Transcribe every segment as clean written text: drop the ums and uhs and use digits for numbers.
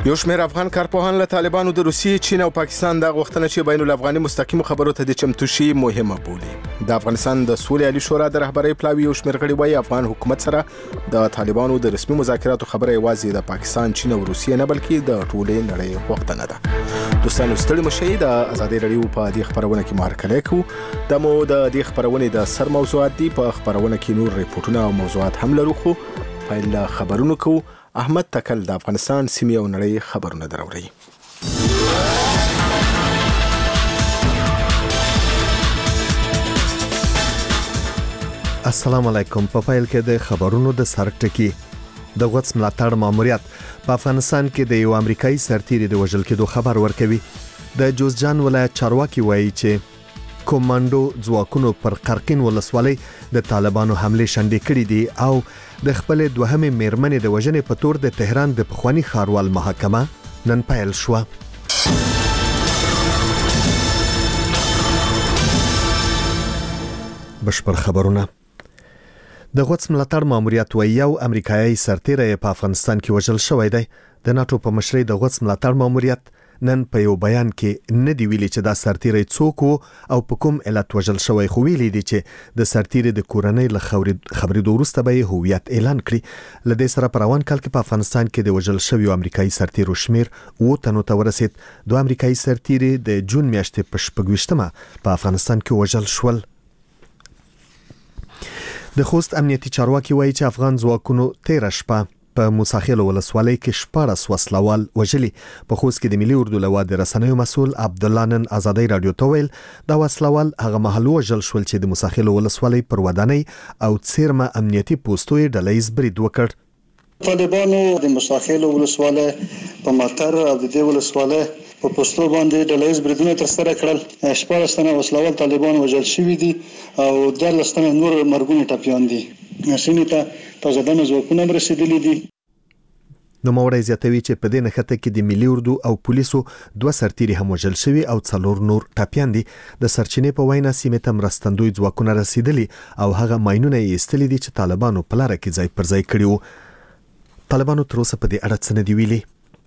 یو شمېر افغان کارپوهان له طالبانو د روسیې، چین او پاکستان د غوښتنه چې بین الافغاني مستقیمو خبرو ته د چمتو شي مهمه بولي. د افغانستان د سولې عالی شورا د رهبرۍ پلاوي یو شمېر غړي وايي افغان حکومت سره د طالبانو د رسمي مذاکراتو خبره یوازې د پاکستان، چین او روسیې نه بلکې د ټولې نړۍ غوښتنه ده. دوستانو ستړي مشئ، د ازادۍ رادیو په دې خبرونه کې مهرکلی کوو. د مو د دې خبرونې د سر موضوعات دي. په خبرونه کې نور ریپورتونه او موضوعات هم لرو، خو پیل خبرونه کوو. احمد تکل د افغانستان سیمې او نړۍ خبرونه دراوړي. السلام علیکم. په پیل کې د خبرونو د سر ټکی. د غوڅ ملاتړ ماموریت په افغانستان کې د یو امریکایي سرتیري د وژل کېدو خبر ورکوي. د جوزجان ولایت چارواکي وایي چې کوماندو ځواکونو پر قرقین ولسوالۍ د طالبانو حمله شنډې کړې دي او د خپل دوهمه میرمنې د وژنې په تور د تهران د پخوانی ښاروال محاکمه نن پیل شو. بشپړ خبرونه. د غوڅ ملاتړ ماموریت وایي یو امریکایي سرتیری په افغانستان کې وژل شوی دی. د ناتو په مشرۍ د غوڅ ملاتړ ماموریت نن په یو بیان کې نه دی ویلي چې دا سرتیری څوک او په کوم علت وژل شوی، خو ویلي دی چې د سرتیری د کورنۍ له خبرې وروسته به هویت اعلان کړي. لدې سره په روان کال کې په افغانستان کې د وژل شوی امریکایي سرتیرو شمیر 7 تنو ته ورسید. دوه امریکایي سرتیری د جون میاشتې په 26مه په افغانستان کې وژل شول. د خوست امنیتي چارواکي وایي چې افغان ځواکونو 13 شپه په موساخیل ولسوالۍ کې 14 وسلوال وژلي. په خوست کې د ملي اردو لوا د رسنیو مسؤل عبد الله نن ازادۍ رادیو ته ویل دا وسلوال هغه مهال وژل شول چې د موساخیل ولسوالۍ پر ودانۍ او څیرمه امنیتي پوسټو ډلهیز برید وکړ. طالبانو د موساخیل ولسوالۍ په ماتر او د دې ولسوالۍ په پوسټو باندې ډلهیز بریدونه ترسره کړل. 14 تنه وسلوال طالبان وژل شوي دي او 13 تنه نور مرګونه ټپیان دي. سیمې ته تازه دمه ځواکونه رسیدلي دي. نوموړی زیاتوي چې په دې نښته کې د ملي اردو او پولیسو 2 سرتیري هم وژل شوي او 4 نور ټپیان دي. د سرچینې په وینا سیمې ته مرستندوی ځواکونه رسیدلي او هغه ماینونه یې ایستلي دي چې طالبانو په لاره کې ځای پر ځای کړي وو. طالبانو تر اوسه په دې اړه څه نه دی ویلي.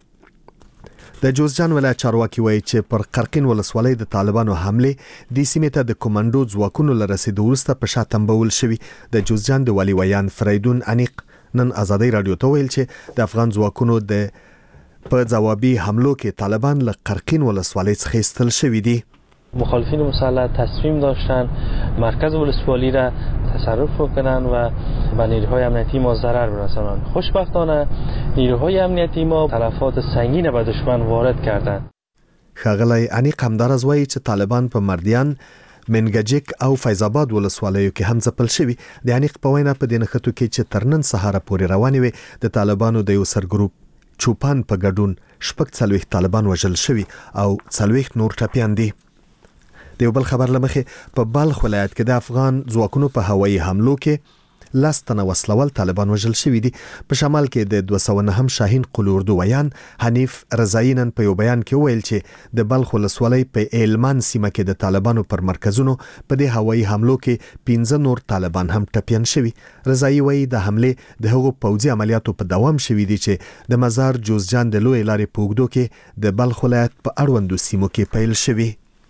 د جوزجان ولایت چارواکي وایي چې پر قرقین ولسوالۍ د طالبانو حمله د سیمې ته د کوماندو ځواکونو له رسیدو وروسته په شا تنبول شوي. د جوزجان د والي ویان فریدون انیق نن ازادۍ رادیو ته ویل چې د افغان ځواکونو د په ځوابي حملو کې طالبان له قرقین ولسوالۍ څخه ایستل شوي دي. مخالفین مسلح تصمیم داشتن مرکز ولسوالی را تصرف کنند و به نیروهای امنیتی ما ضرر برسانند. خوشبختانه نیروهای امنیتی ما تلفات سنگین به دشمن وارد کردند. ښاغلی انیق همدارز وایي چې طالبان په مردیان، منګجک او فیض آباد ولسوالیو کې هم ځپل شوي. د انیق په وینا په دې نښتو کې چې تر نن سهار پورې روانې وي د طالبانو د یو سرګروپ چوپان په ګډون 40 طالبان وژل شوي او 40 نور ټپیان دي. د یو بل خبر لمخې په بلخ ولایت کې د افغان ځواکونو په هوایي حملو کې 10 تنه وسلوال طالبان وژل شوي دي. په شمال کې د 209 شاهین قل اردو ویان حنیف رضایی نن په یو بیان کې ویل چې د بلخ ولسوالۍ په ایلمان سیمه کې د طالبانو پر مرکزونو په دې هوایي حملو کې 15 نور طالبان هم ټپیان شوي. رضایی وایي د حمله د هغو پوځي عملیاتو په دوام شوي دي چې د مزار جوزجان د لوی لارې په اوږدو کې د بلخ ولایت په اړوندو سیمو کې پیل شوي.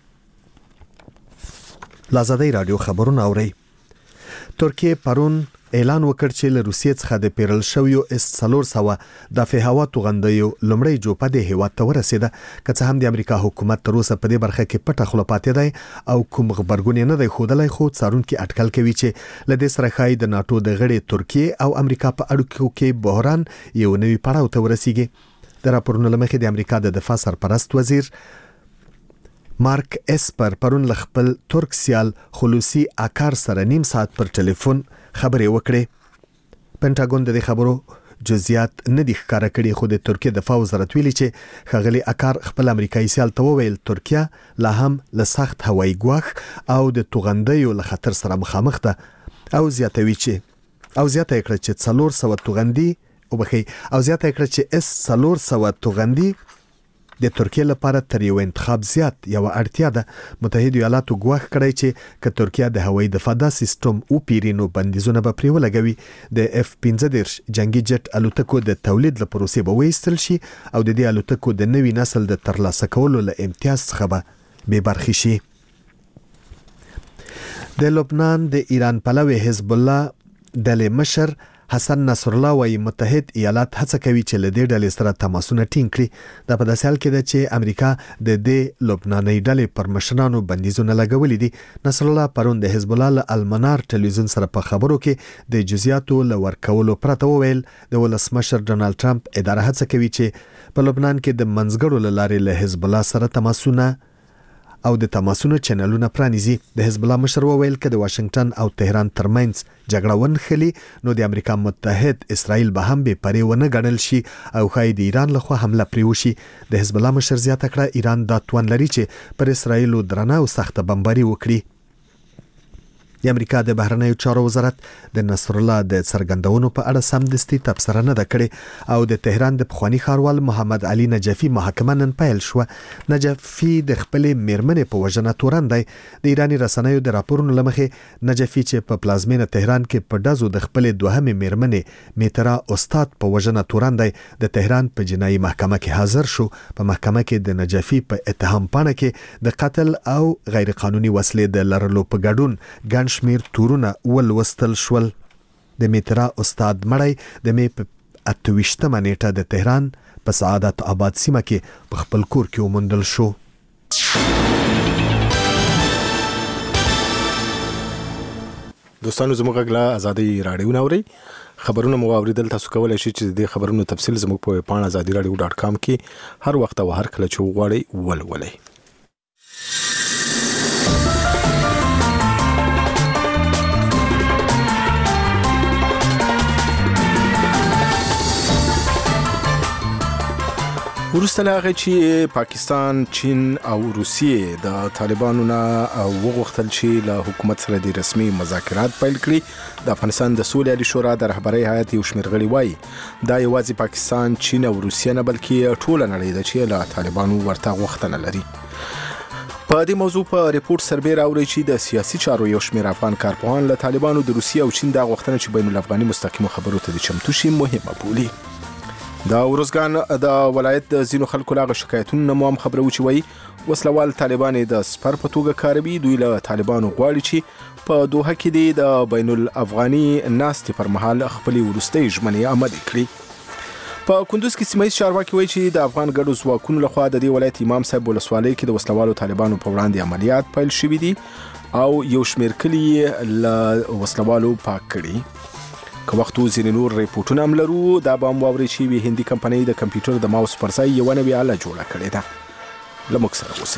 لازادۍ رادیو خبرونه اوري. ترکیه پرون اعلان وکړ چې له روسیې څخه د پیرل شویو S-400 دفاع هوا توغندیو لومړی جوپه د هیواد ته ورسېده. که څه هم د امریکا حکومت تر اوسه په دې برخه کې پټه خوله پاتې دی او کوم خبرګون نه دی ښودلی، خو څارونکي اټکل کوي چې له دې سره ښایي د ناټو د غړي ترکیه او امریکا په اړیکو کې بحران یو نوي پړاو ته ورسیږي. د راپورونو له مخې د امریکا د دفاع سرپرست وزیر مارک اسپر پرون له خپل ترک سیال خلوصي اکار سره نیم ساعت پر ټلیفون خبرې وکړې. پنټاګون د دې خبرو جزئیات نه دي ښکاره کړي، خو د ترکیه دفاع وزارت ویلي چې ښاغلي اکار خپل امریکایي سیال ته وویل ترکیه لا هم له سخت هوایي ګواښ او د توغندیو له خطر سره مخامخ ده او زیاته کړه چې 400 توغندي او زیاته کړه چې S-400 توغندي د ترکیه لپاره تر یو انتخاب زیات یو اړتیا ده. متحده ایالاتو ګواښ کړی چې که ترکیه د هوایي دفاع سیستم او پیرینو بندیزونه به پرې ولګوي، د F-15 جنگي جټ الوتکو د تولید له پروسې به وایستل شي او د دې الوتکو د نوي نسل د ترلاسه کولو له امتیاز څخه به بې برخې شي. د لبنان د ایران پلوي حزب الله ډلې مشر حسن نصر الله وايي متحد ایالات هڅه کوي چې له دې ډلې سره تماسونه ټینګ کړي. دا په داسې حال کې ده چې امریکا د دې لبناني ډلې پر مشرانو بندیزونه لګولي دي. نصر الله پرون د حزب الله له المنار ټلویزیون سره په خبرو کې د جزئیاتو له ورکولو پرته وویل د ولسمشر ډونالد ټرمپ اداره هڅه کوي چې په لبنان کې د منځګړو له لارې له حزب الله سره تماسونه او د تماسونو چینلونه پرانیزي. د حزب الله مشر وویل چې د واشنگټن او تهران ترمنځ جګړه ونخلي نو د امریکا متحد اسرائیل به هم به پرې ونه ګڼل شي او خای د ایران لخوا حمله پرې وشي. د حزب الله مشر زیاته کړه ایران دا توان لري چې پر اسرائیل درنه او سخته بمباري وکړي. د امریکا د بهرنیو چارو وزارت د نصر الله د څرګندونو په اړه سمدستي تبصره نه ده کړې او د تهران د پخوانی ښاروال محمد علي نجفي محاکمه نن پیل شو. نجفي د خپل میرمنې په وژنه تورن دی. د ایرانی رسنیو د راپورونو لمخې نجفي چې په پلازمینه تهران کې په دازو د خپل دوهمې میرمنې میترا استاد په وژنه تورن دی د تهران په جنایي محکمه کې حاضر شو. په محکمه کې د نجفي په اتهام پاڼه کې د قتل او غیر قانوني وسلې د لرلو په ګډون ګڼ شمیر تورونه ولوستل شول. د میترا استاد مړی د می په 28مه نیټه د تهران په سعادت آباد سیمه کې په خپل کور کې وموندل شو. دوستانو زموږ غږ له ازادي رادیو نوري خبرونه مو اوریدل. تاسو کولای شئ چې د خبرونو تفصیل زموږ په پاڼه azadiradio.com کې هر وخت او هر کله چې وغواړئ ولولئ. وروسته له هغه چې پاکستان، چین او روسیې د طالبانو نه وغوښتل چې له حکومت سره د رسمي مذاکرات پیل کړي، د افغانستان د سولې عالی شورا د رهبرۍ هیئت یو شمېر غړي وایي دا یوازې پاکستان، چین او روسیې نه بلکې ټوله نړۍ ده چې له طالبانو ورته غوښتنه لري. په دې موضوع په ریپورت سربې راوړي چې د سیاسي چارو یو شمېر افغان کارپوهان له طالبانو، د روسیې او چین د غوښتنه چې بین الافغاني مستقیمو خبرو ته د چمتو شي مهمه بولي. د ورزګان د ولایت د ځینو خلکو لاغه شکایتونو مو هم خبرو چې وایي وسلوال طالبان د سپر په توګه کاروي. دوی له طالبانو غواړي چې په دوحه کې د بین الافغاني ناستې پر مهال خپل ورستۍ ژمنې عملي کړي. په کندوز کې سیمه ییز چارواکي وایي چې د افغان ګډو ځواکونو لخوا د دې ولایت امام صاحب ولسوالۍ کې د وسلوالو طالبانو په وړاندې عملیات پیل شوي دي او یو شمېر کلي له وسلوالو پاک کړي. که وخت ځینې نور ریپورټونه هم لرو، دا به هم واورئ چې یوې هندي کمپنۍ د کمپیوټر د ماوس پر ځای یوه نوې آله جوړه کړې ده. له موږ سره اوسئ.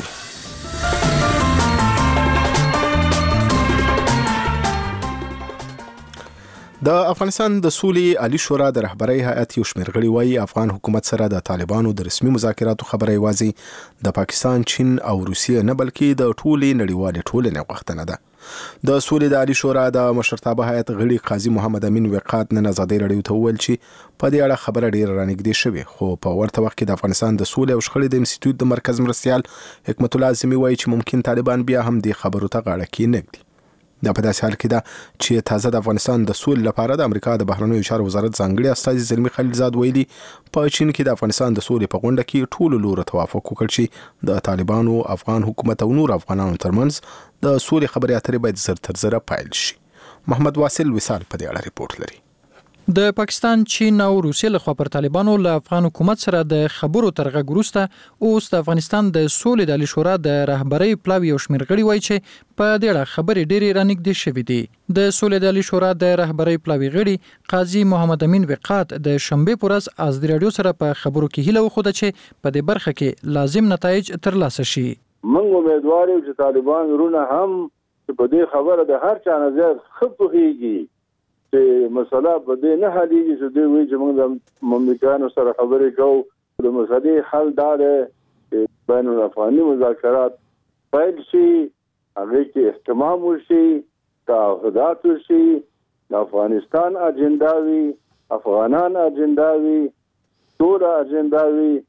د افغانستان د سولې عالی شورا د رهبرۍ هیئت یو شمېر غړي وایي افغان حکومت سره د طالبانو د رسمي مذاکراتو خبره یوازې د پاکستان، چین او روسیې نه بلکې د ټولې نړیوالې ټولنې غوښتنه ده. د سولې د عالی شورا د مشرتابه هیئت غړي قاضي محمد امین وقات نن ازادي رادیو ته وویل چې په دې اړه خبره ډېره رانږدې شوې، خو په ورته وخت کې د افغانستان د سولې او شخړې د انسټیټیوټ د مرکز مرستیال حکمت الله اعظمي وایي چې ممکن طالبان بیا هم دې خبرو ته غاړه کېنږدي. دا په داسې حال کې ده چې تازه د افغانستان د سولې لپاره د امریکا د بهرنیو چارو وزارت ځانګړي استازي زلمي خلیلزاد ویلي په چین کې د افغانستان د سولې په غونډه کې ټولو لورو توافق وکړ چې د طالبانو، افغان حکومت او نور افغانانو ترمنځ د سولې خبرې اترې باید زر تر زره پیل شي. محمد واصل وصال په دې اړه ریپورت لري. د پاکستان، چین او روسیې لخوا پر طالبانو له افغان حکومت سره د خبرو تر غږ وروسته اوس د افغانستان د سولې د عالی شورا د رهبرۍ پلاوي یو شمېر غړي وایي چې په دې اړه خبرې ډېرې رانږدې شوې دي. د سولې د عالی شورا د رهبرۍ پلاوي غړي قاضي محمد امین وقات د شنبې په ورځ ازادي راډیو سره په خبرو کې هیله وښوده چې په دې برخه کې لازم نتایج ترلاسه شي. موږ امیدوار یو چې طالبان ورونه هم په دې خبره د هر چا نه زیات ښه پوهېږي چې مسله په دې نه حلېږي چې دوی وایي چې موږ د مملکانو سره خبرې کوو. د مسلې حل دا دی چې بین الافغاني مذاکرات پیل شي، هغې کې اهتمام وشي، تعهدات وشي، د افغانستان اجنډا وي، افغانان اجنډا وي، ټوله اجنډا وي،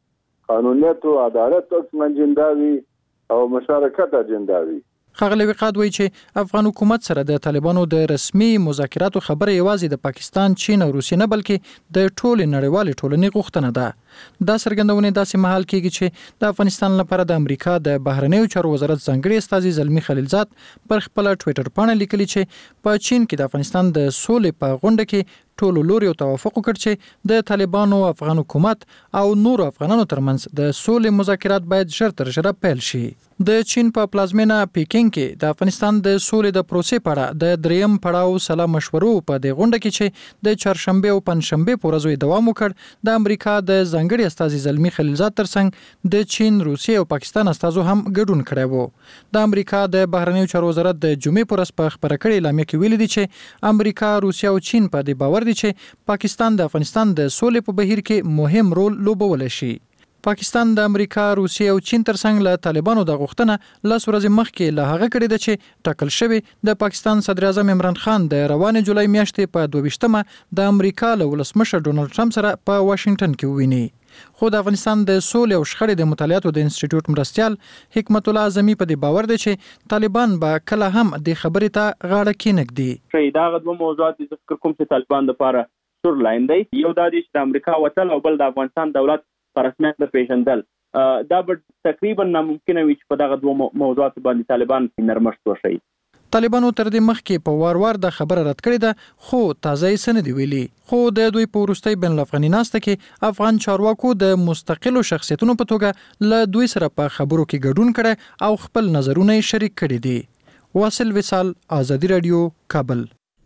قانونیت او عدالت اجندا وي او مشارکت اجندا وي. ښاغلی وقاد وایي چې افغان حکومت سره د طالبانو د رسمي مذاکراتو خبره یوازې د پاکستان، چین او روسیې نه بلکې د ټولې نړیوالې ټولنې غوښتنه ده. دا څرګندونه داسې مهال کېږي چې د افغانستان لپاره د امریکا د بهرنیو چارو وزارت ځانګړي استازي زلمي خلیلزاد پر خپل ټوئیټر پاڼه لیکلي چې په چین کې د افغانستان د سولې په غونډه کې ټولو لوري توافق وکړ چې د طالبانو افغان حکومت او نورو افغانانو ترمنځ د سولې مذاکرات باید ژر تر ژره پیل شي. د چین په پلازمینه پیکینګ کې د افغانستان د سولې د پروسې په اړه د دریم پړاو سلا مشورو په دې غونډه کې چې د چهارشنبه او پنځشنبه په ورځو دوام وکړ، د امریکا د ځانګړي استازي زلمي خلیلزاد ترڅنګ د چین، روسیې او پاکستان استازو هم ګډون کړی وو. د امریکا د بهرنیو چارو وزارت د جمعې پر ورځ په خبره کړې اعلامیه کې ویلي دي چې امریکا، روسیه او چین په دې باور دي چې پاکستان د افغانستان د سولې په بهیر کې مهم رول لوبولی شي. پاکستان د امریکا، روسیې او چین ترڅنګ له طالبانو د غوښتنه لس ورځې مخکې له هغه کړې ده چې ټاکل شوی د پاکستان صدر اعظم عمران خان د روانې جولای میاشتې په 22مه د امریکا له ولسمشر ډونالد ټرمپ سره په واشنگټن کې وویني. خو د افغانستان د سولې او شخړې د مطالعاتو د انسټیټیوټ مرستیال حکمت الله اعظمي په دې باور دی چې طالبان به کله هم د خبرې ته غاړه کېنږدي. دا دوه موضوعات د ذکر کوم چې طالبان لپاره سور لاین دی. یو دا دی چې د امریکا وتل او بل د افغانستان دولت په رسمیت د پیژندل. دا به تقریبا ناممکنه وي چې په دغه دوه موضوعاتو باندې طالبان نرمښت وشي. طالبانو تر دې مخکې په وار د خبره رد کړې ده، خو تازه یې څه نه دي ویلي. خو د دوی په وروستۍ بین الافغاني ناسته کې افغان چارواکو د مستقلو شخصیتونو په توګه له دوی سره په خبرو کې ګډون کړی او خپل نظرونه یې شریک کړي دي. واصل وصال، آزادي رادیو، کابل.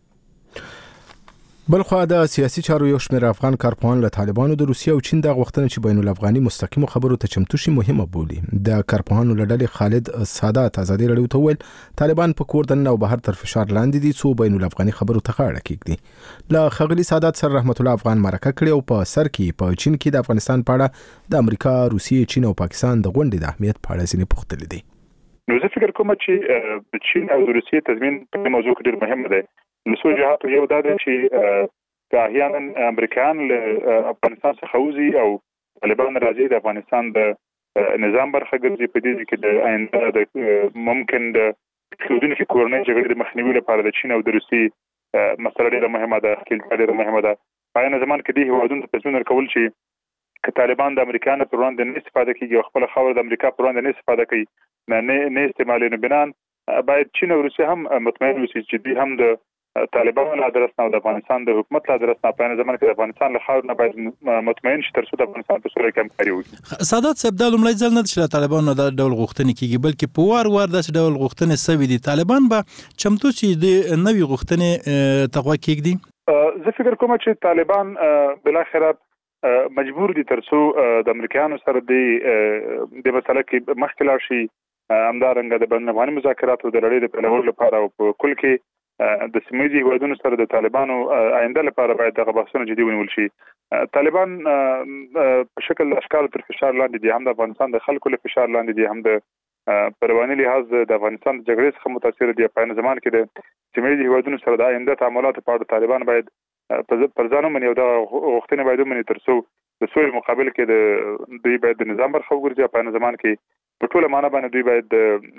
بلخوا د سیاسي چارو یو شمېر افغان کارپوهان له طالبانو د روسیې او چین د غوښتنې چې بین الافغاني مستقیمو خبرو ته چمتو شي مهمه بولي. د کارپوهانو له ډلې خالد سادات آزادي رادیو ته وویل طالبان په کور دننه او بهر تر فشار لاندې دي څو بین الافغاني خبرو ته غاړه کېږدي. له ښاغلي سادات سره رحمت الله افغان مرکه کړې او په سر کې په چین کې د افغانستان په اړه د امریکا، روسیې، چین او پاکستان د غونډې د اهمیت په اړه ځینې پوښتنې دي. نو زه فکر کوم چې د چین او د روسیې تضمین په موضوع کې ډېر مهم دی. له څو جهاتو یو دا دی چې احیانا امریکایان له افغانستان څخه وځي او طالبان راځي د افغانستان د نظام برخه ګرځي. په دې کې د آینده د ممکن د ښودونکو کورنۍ جګړې د مخنیوي لپاره د چین او د روسیې مسله ډېره مهمه ده، خپل ډېره مهمه ده. په عین زمان کې د هیوادونو ته تضمین ورکول چې که طالبان د امریکایانو پر وړاندې نه استفاده کوي او خپل خاور د امریکا پر وړاندې نه استفاده کوي، نه استعمالي، نو بنان باید چین او روسیه هم مطمئن اوسي چې دوی هم د طالبانو له درس نه او د افغانستان د حکومت له درس نه په عین زمان کې د افغانستان له خاور نه باید مطمئن شي تر څو د افغانستان په سوله کې همکاري وکړي. سادات صاحب، دا لومړی ځل نه چې طالبانو د ډول غوښتنې کیږي بلکې په وار داسې ډول غوښتنې سوي دي. طالبان به چمتو چې د نوې غوښتنې ته غوږ کېږدي؟ زه فکر کوم چې طالبان بالاخره مجبور دي تر څو د امریکایانو سره د مسله کې مخکې لاړ شي، همدارنګه د بین الافغاني مذاکراتو د لړۍ د پیلولو لپاره او په کل کې د سیمه‌ییزو هیوادونو سره د طالبانو آینده لپاره باید دغه بحثونه جدي ونیول شي. طالبان په شکل اشکال تر فشار لاندې دي، هم د افغانستان د خلکو له فشار لاندې دي، هم د پرواني لحاظ د افغانستان د جګړې څخه متاثر دي. په عین زمان کې د سیمه‌ییزو هیوادونو سره د آینده تعاملاتو په اړه طالبان باید پر ځان ومني او د غوښتنې باید ومني تر څو د سولې مقابل کې دوی باید د نظام برخه وګرځي. په عین زمان کې په ټوله معنا باندې دوی باید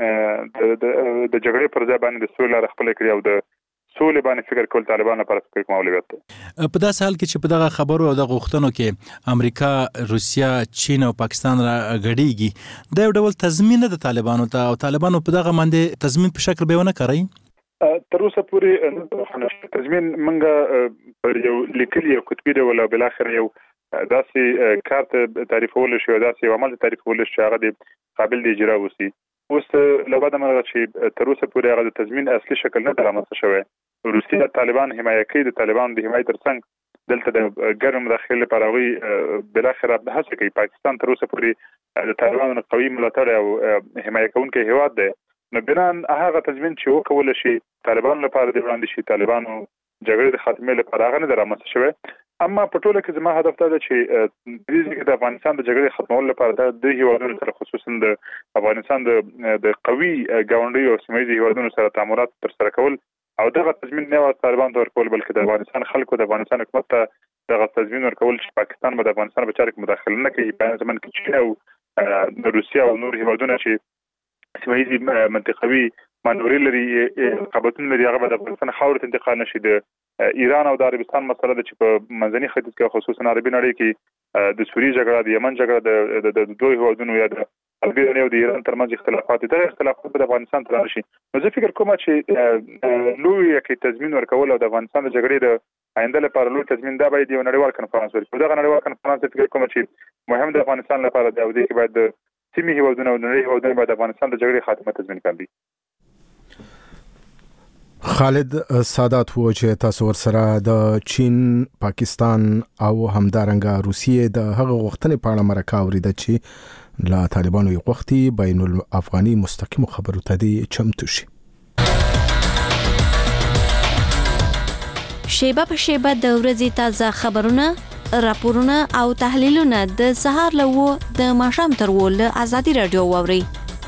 د جګړې پر ځای باندې د سولې لاره خپله کړي او د سولې باندې فکر کول طالبان لپاره فکر کوم اولویت دی. په داسې حال کې چې په دغه خبرو او د غوښتنو کې امریکا، روسیا، چین او پاکستان را غړيږي، دا یو ډول تضمین د طالبانو ته او طالبانو په دغه باندې تضمین په شکل به ونه کوي. تر اوسه پورې تضمین منګه پر یو لیکلي او کتبي ډول او بل اخر یو داسې کارت تعریفول شي او داسې عمل تعریفول شي هغه د قابل د اجرا وسی. اوس له بعد مرغه چې تر اوسه پورې هغه د تضمین اصلي شکل نه درامته شوی. روسیه طالبان حمایت کوي، د طالبان د حمایت ترڅنګ دلته د ګرم مداخله لپاره وی بل اخر هڅه کوي. پاکستان تر اوسه پورې د طالبانو قوي ملاتړ او حمایت کوونکی هیواد دی. نو بنان هغه تضمین چې وکول شي طالبان لپاره د وړاندې شي طالبانو جګړې د خاتمې لپاره هغه نه درامته شوی. اما په ټوله کې زما هدف دا دی چې د افغانستان د جګړې ختمولو لپاره د هیوادونو سره خصوصا د افغانستان د قوي ګاونډي او سیمه‌ییزو هیوادونو سره تعاملات ترسره کول او دغه تضمین نه و طالبان ته ورکول، بلکې د افغانستان خلکو د افغانستان حکومت ته دغه تضمین ورکول چې پاکستان به د افغانستان په چارو کې مداخله نه کوي په ځمن کې چین او روسیا او نور هیوادونه چې سیمه ییزې منطقوي مانورې لري رقابتونه لري هغه د افغانستان خاورې ته انتقال نشي. د ایران او د عربستان مسله ده چې په منځني ختیځ کې خصوصا عربي نړۍ کې د سوریې جګړه د یمن جګړه د دوه هیوادونو یا د البانیا او د ایران ترمنځ اختلافات د افغانستان تر نشي. نو زه فکر کوم چې لوی کې تضمین ورکول او د افغانستان د جګړې د آینده لپاره لوی تضمین دا باید یو نړیوال کنفرانس ورکړي. دغه نړیوال کنفرانس فکر کوم چې مهم د افغانستان لپاره دی او د کې باید د سیمې هیوادونو او نړۍ هیوادونو باید د افغانستان د جګړې خاتمه تضمین کړي. خالد سادات و چې تاسو ورسره د چین، پاکستان او همدارنګه روسیې د هغه غوښتنې په اړه مرکه اوریده چې لا طالبانو یې غوښتي بین الافغاني مستقیم خبرو ته دي چمتو شي. شیبه په شیبه د ورځې تازه خبرونه، راپورونه او تحلیلونه د سهار له د ماښام تر ول ازادي رادیو واوري.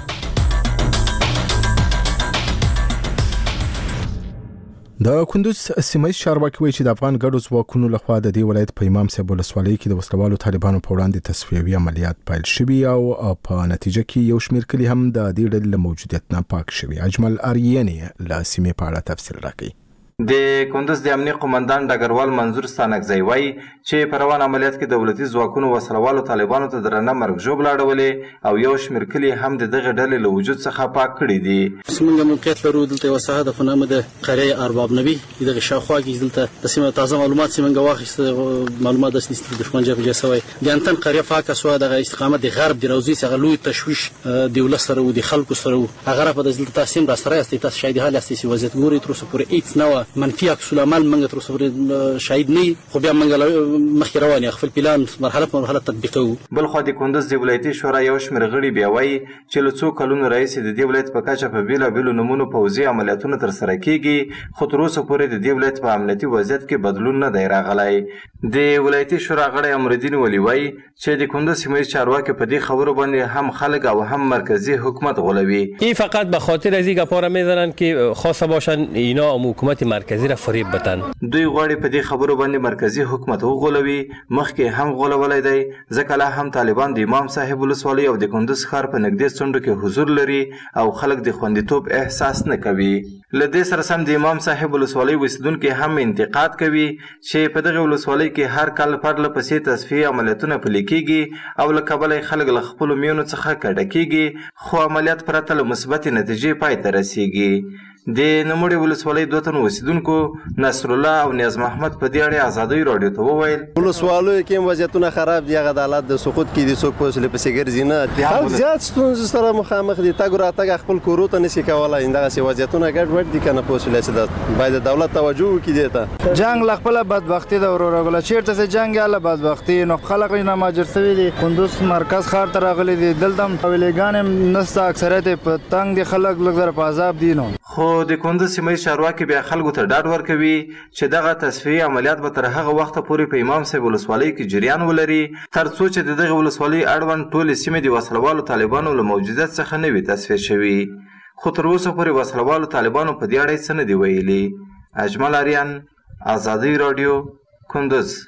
د کندوز سیمه چارواکي وایي چې د افغان ګډو ځواکونو لخوا د دې ولایت په امام صاحب ولسوالۍ کې د وسلوالو طالبانو په وړاندې تصفیوي عملیات پیل شوي او په نتیجه کې یو شمېر کلي هم د دې ډلې له موجودیت نه پاک شوي. اجمل آریانی له سیمې په اړه تفصیل راکوي. د کندوز د امنیه قومندان ډګروال منظور ستانکزی وایي چې په روان عملیات کې دولتي ځواکونو وسلوالو طالبانو ته درنه مرګ ژوبله اړولې او یو شمېر کلي هم د دغه ډلې له وجود څخه پاک کړي دي. موږ موقعیت لرو دلته یوه ساحه ده په نامه د قریه ارباب نبي دغه شاوخوا کې دلته د سیمې تازه معلومات چې موږ واخیسته معلومات داسې نیست چې دښمن جبهه شوی د انتن قریه پاکه سوه دغه استقامت د غرب د روزي څخه لوی تشویش د ولس سره او د خلکو سره هغه را په دلته تاسیم را سره است تاسو شاید حال است چې وضعیت ګوري تر اوسه پورې هیڅ نه منفي عکس العمل موږ تر اوسه پورې شاهد نه خو بیا موږ مخکې روان یو خپل پلان مرحله په مرحله تطبیقوو. بل خو د کندوز د ولایتي شورا یو شمېر غړي بیا وایي چې له څو کلونو راهیسې د دې ولایت په کچه په بېلابېلو نومونو پوځي عملیاتونه ترسره کیږي خو تر اوسه پورې د دې ولایت په امنیتي وضعیت کې بدلون نه دی راغلی. د ولایتي شورا غړی امرالدین ولی وایي چې د کندوز سیمه ییز چارواکي په دې خبرو باندې هم خلک او هم مرکزی حکومت غولوي. این فقط به خاطر از این گپا را میزنن که خواسته باشن اینا حکومت مرکزی را فریب بدن. دوی غواړي په دې خبرو باندې مرکزی حکومت وغولوي. مخکې هم غولولی دی ځکه لا هم طالبان د امام صاحب ولسوالۍ او د کندوز ښار په نږدې څنډو کې حضور لري او خلک د خوندیتوب احساس نه کوي. له دې سره سم د امام صاحب ولسوالۍ اوسیدونکي هم انتقاد کوي چې په دغه ولسوالۍ کې هر کال پرله پسې تصفیې عملیاتونه پلي کیږي او له کبله خلک له خپلو میونو څخه کډه کیږي خو عملیات پرته له مثبتې نتیجې پای ته رسیږي. د نوموړې ولسوالۍ دوه تنو اوسیدونکو نصر الله او نیاز محمد په دې اړه ازادۍ راډیو ته وویل ولسوالیو کې وضعیتونه خراب دي هغه د حالات د سقوط کې دي څوک په وسیله پسې ګرځي نه خلک زیات ستونزو سره مخامخ دي تګ راتګ خپل کورو ته نشي کولی دغسې وضعیتونه ګډوډ دي که نه په وسیله چې باید د دولت توجه وکړي دې ته. جنګ له خپله بدبختي ده وروره ګله چېرته چې جنګ یا له بدبختي نو خلک یې نامهاجر شوي دي کندوز مرکز ښار ته راغلي دي دلته هم حویلېګان هم نشته اکثریت یې په تنګ دي خلک لږ زره په عذاب دي. نو خو د کندوز سیمه ییز چارواکي بیا خلکو ته ډاډ ورکوي چې دغه تصفیې عملیات به تر هغه وخته پورې په امام صاحب ولسوالۍ کې جریان ولري تر څو چې د دغه ولسوالۍ اړوند ټولې سیمې د وسلوالو طالبانو له موجودیت څخه نه وي تصفیه شوي. خو تر اوسه پورې وسلوالو طالبانو په دې اړه څه نه دي ویلي. اجمل آریان، ازادۍ راډیو، کندوز.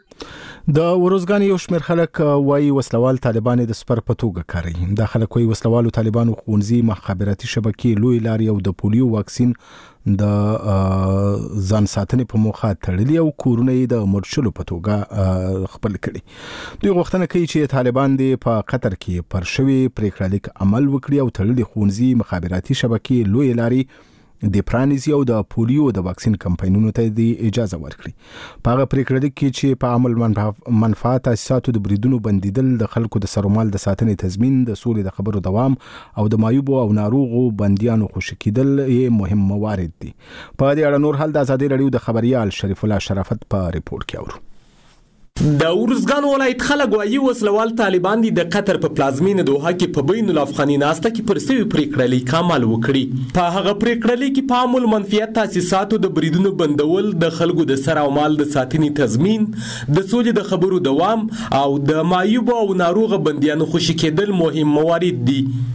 د وروزګان یو شمېر خلک وایي وسلوال طالبان د سپر په توګه کاروي. دا خلک وایي وسلوالو طالبانو ښوونځي، مخابراتي شبکې، لوی لارې او د پولیو واکسین د ځان ساتنې په موخه تړلي او کورونه یې د مرشلو په توګه خپل کړي. دوی غوښتنه کوي چې طالبان د په قطر کې پر شوي پریکړه لیک عمل وکړي او تړلي ښوونځي، مخابراتي شبکې، لوی لارې د پرانیزي او د پولیو د واکسین کمپاینونو ته د اجازه ورکړي. په هغه پریکړه لیک کې چې په عمل منفعت تاسیساتو د بریدونو بندیدل، د خلکو د سرومال د ساتنې تضمین، د سولې د خبرو دوام او د معیوبو او ناروغو بندیانو خوشي کېدل یې مهم موارد دي. په دې اړه نور حال د ازادۍ راډیو د خبريال شریف الله شرافت په ریپورت کې اورو. د ورزګان ولایت خلک وایي وسلوال طالبان دي د قطر په پلازمینه دوحه کې په بین الافغاني ناسته کې پر سوي پریکړه لیک عمل وکړي. په هغه پریکړه لیک کې په عمل منفعت تاسیساتو د بریدونو بندول، د خلکو د سر او مال د ساتنې تضمین، د سولې د خبرو دوام او د معیوب او ناروغ بندیانو خوشي کېدل مهم موارد دي.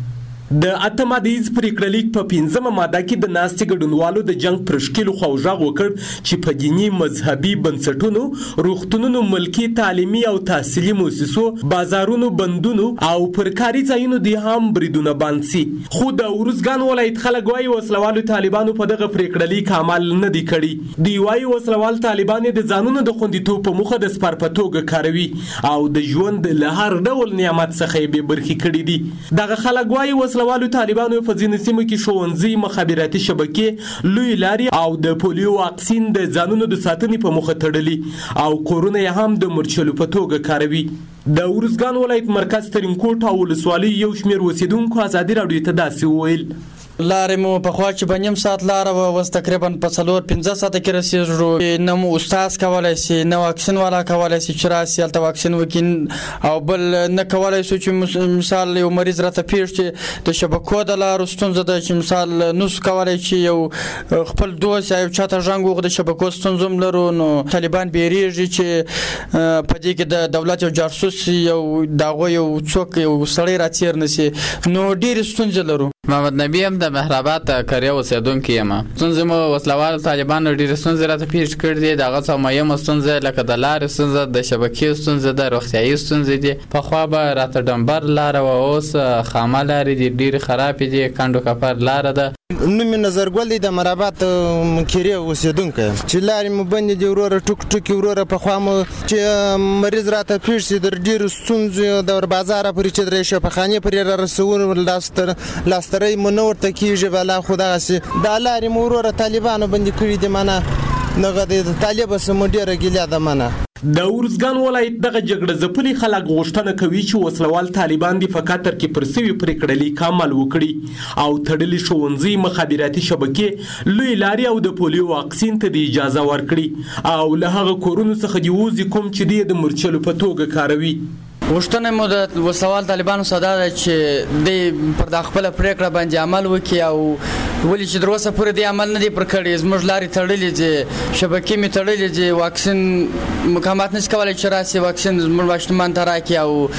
د اتم مادیز پریکړلیک په 15مه ماده کې د ناستې ګډونوالو د جنگ پر شکلو خوژغ وکړ چې په دینی مذهبي بنسټونو، روغتونونو، ملکی تعلیمي او تحصیلي مؤسسو، بازارونو، بندونو او پر کاري ځایونو د هم بریدونه بند سي. خو د ورزګان ولایت خلک وايي وسلوالو طالبانو په دغه پریکړلیک عمل نه دی کړی. دی وايي وسلوال طالبان د ځانونو د خوندیتوب په مخه د سپارپتوګ کاروي او د ژوند له هر ډول نعمت څخه به برخي کړی دي. دغه خلک وايي وسلوالو طالبانو په ځینو سیمو کې ښوونځي، مخابراتي شبکې، لوی لارې او د پولیو واکسین د ځانونو د ساتنې په مخه تړلي او کورونه یې هم د مرچلو په توګه کاروي. د ورزګان ولایت مرکز ترینکوټ او ولسوالۍ یو شمېر اوسېدونکو ازادي راډیو ته داسې وویل: لارې مو په خوا چې په نیم ساعت لاره وه، اوس تقریبا په 4-5 ساعته کې رسېږو. نه مو استاذ کولی شي، نه واکسین والا کولی شي چې راسي هلته واکسین وکړي، او بل نه کولی شو چې مثال یو مریض راته پیښ چې د شبکو د لارو ستونزه ده، چې مثال نسو کولی چې یو خپل دوست یا یو چاته زنګ وکړو، د شبکو ستونزه هم لرو. نو طالبان بیریږي چې په دې کې د دولت یو جاسوس یو د هغوی یو څوک یو سړی راڅېر نه شي. نو ډېرې ستونزې لرو. محمد نبی هم د مهرآباد قریه اوسېدونکی یم. ستونزې مو وسلوال طالبانو ډېرې ستونزې راته پیښ کړي دي. د هغه څخه مهمه ستونزه لکه د لارې ستونزه، د شبکې ستونزه ده، روغتیایي ستونزې دي. پخوا به راته ډمبر لاره وه، اوس خامه لارې دي، ډېرې خرابې دي. کنډو کپر لاره ده. نوم مې نظرګل دی، د مهرآباد قریه اوسېدونکی یم. چې لارې مو بندې دي وروره، ټوک ټوکې وروره. پخوا مو چې مریض راته پیښ شي د ډېرو ستونزو د بازاره پورې چې درې شفاخانې پورې را رسوو، لاستری مو نه ورته کېږي. بلا خو دغسې دا لارې مو وروره طالبانو بندې کړي دي. منه دغه د طالبه څه مو ډېره ګیله ده. منه د ورزګان ولایت دغه جګړه ځپلي خلک غوښتنه کوي چې وسلوال طالبان د په قطر کې پر سوي پریکړلیک عمل وکړي او تړلي ښوونځي، مخابراتي شبکې، لوی لارې او د پولیو واکسین ته د اجازه ورکړي او له هغه کورونو څخه د ووځي کوم چې د مرچلو په توګه کاروي. غوښتنه مو د وسلوال طالبانو څخه دا ده چې دوی پر دا خپله پرېکړه باندې عمل وکړي، او ولې چې تر اوسه پورې دې عمل نه دی پر کړی. زموږ لارې تړلې دي، شبکې مې تړلې دي، واکسین مقامات نشي کولی چې راسي واکسین زموږ ماشومان ته راکړي،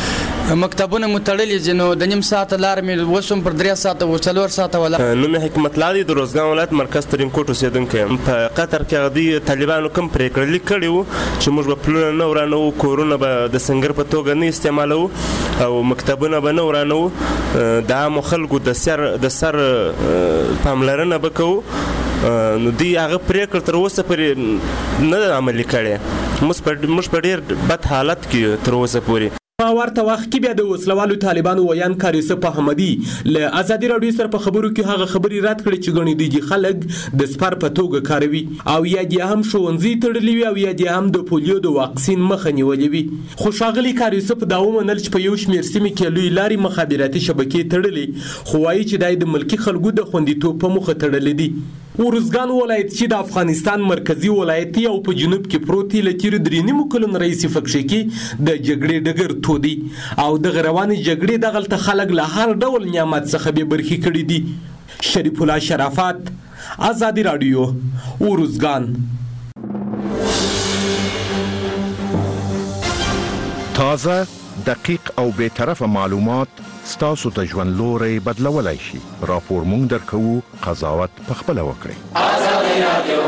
او مکتبونه مو تړلې دي. نو د نیم ساعته لاره مې اوس هم پر 3 ساعته و 4 ساعته ولاړ. نوم مې حکمت الله دی، د روزګان ولایت مرکز ترینکوټ اوسېدونکی یم. په قطر کې هغه دوی طالبانو کوم پرېکړلیک کړی و چې موږ به پلونه نه ورانوو، کورونه به د سنګر په توګه نه استعمالوو او مکتبونه به نه ورانوو، د عامو خلکو د سر پاملرنه به کوو. نو دوی هغه پرېکړه تر اوسه پورې نه ده عملي کړې. موږ په ډېر بد حالت کې تر اوسه پورې. په ورته وخت کې بیا د وسلوالو طالبانو ویان کاریصف احمدي له ازادي راډیو سره په خبرو کې هغه خبرې رد کړې چې ګڼې دي خلک د سپر په توګه کاروي او یا دې هم ښوونځي تړلي وي او یا دې هم د پولیو د واکسین مخه نیولې وي. خو ښاغلي کاریصف دا ومنل چې په یو شمېر سیمې کې لوی لارې، مخابراتي شبکې تړلې، خو وایي چې دا د ملکي خلکو د خوندیتوب په مخه تړلې دي. ورزګان ولایت چې د افغانستان مرکزی ولایت او په جنوب کې پروت دی، له تیرو 3 کلونو راهیسې پکښې کې د جګړې ډګر تودي او د روانې جګړې دغلته خلک له هر ډول نعمت څخه بې برخې کړي دي. شریف الله شرافت، ازادي راډیو، ورزګان. تازه، دقیق او بی‌طرفه معلومات ستاسو ته ژوند لوري بدلولای شي. راپور مونږ درکوو، قضاوت پخپله وکړئ. ازادي راډیو.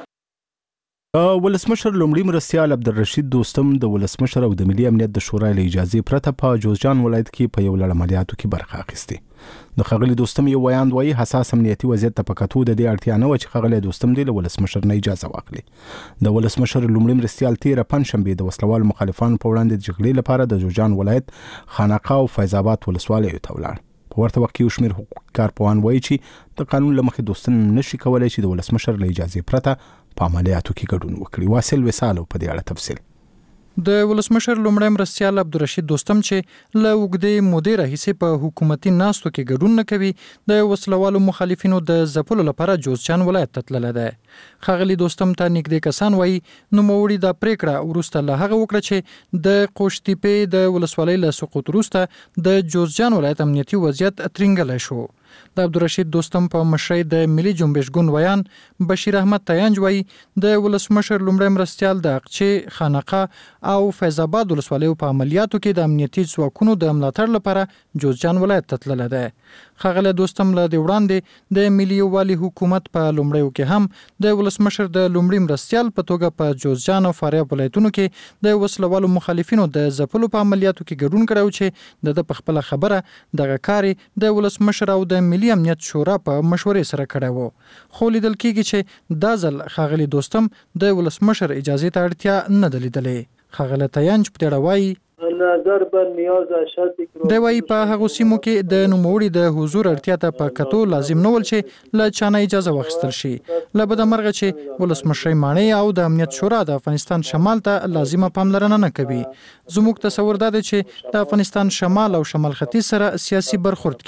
ولسمشر لومړي مرستیال عبدالرشید دوستم د ولسمشر او د ملي امنیت د شورا له اجازه پرته په جوزجان ولایت کې په یو لړ عملیاتو کې برخه اخیسته. د خغلی دوستم یو بیان وایي حساس امنیتي وضعیت ته پکاتو د دې اړتیا نه و چې خغلی دوستم دی له ولسمشر نه اجازه واخلي. د ولسمشر لومړي مرستیال تیر پنځشنبه د وسلوال مخالفانو په وړاندې د جګړې لپاره د جوزجان ولایت خانقاه او فیض آباد ولسوالیو ته ولاړ. په ورته وخت کې یو شمېر حقوقي کارپوهان وایي چې د قانون له مخې دوستم نشي کولای چې د ولسمشر له اجازه پرته په عملیاتو کې ګډون وکړي. واصل وسالو په دې اړه تفصیل. د ولسمشر لومړی مرستیال عبدالرشید دوستم چې له اوږدې مودې راهیسې په حکومتي ناستو کې ګډون نه کوي، د وسلوالو مخالفینو د ځپلو لپاره جوزجان ولایت ته تللی دی. ښاغلي دوستم ته نږدې کسان وایي نوموړي دا پریکړه وروسته له هغه وکړه چې د قوشتېپې د ولسوالۍ له سقوط وروسته د جوزجان ولایت امنیتي وضعیت ترینګلی شو. د عبدالرشید دوستم په مشرۍ د ملي جنبش ګوند ویان بشیر احمد تیانج وایي د ولسمشر لومړی مرستیال د اقچې خانقاه او فیض آباد ولسوالیو په عملیاتو کې د امنیتي ځواکونو د ملاتړ لپاره جوزجان ولایت ته تللی دی. ښاغلی دوستم له دې وړاندې د ملي یووالي حکومت په لومړیو کې هم د ولسمشر د لومړي مرستیال په توګه په جوزجان او فاریاب ولایتونو کې د وسلوالو مخالفینو د ځپلو په عملیاتو کې ګډون کړی چې د په خپله خبره دغه کار د ولسمشر او د ملي امنیت شورا په مشورې سره کړی و. خو لیدل کېږي چې دا ځل ښاغلي دوستم د ولسمشر اجازې ته اړتیا نه ده لیدلې. ښاغلی تیانج په تېړه وایي نظر بر نیاز اشد دی وایي په هغو سیمو کې د نوموړي د حضور اړتیا ته په کتو لازم نه ول چې له چا نه اجازه واخیستل شي. له بده مرغه چې ولسمشرۍ ماڼۍ او د امنیت شورا د افغانستان شمال ته لازمه پاملرنه نه کوي. زموږ تصور دا دی چې د افغانستان شمال او شمال ختیځ سره سیاسي برخورد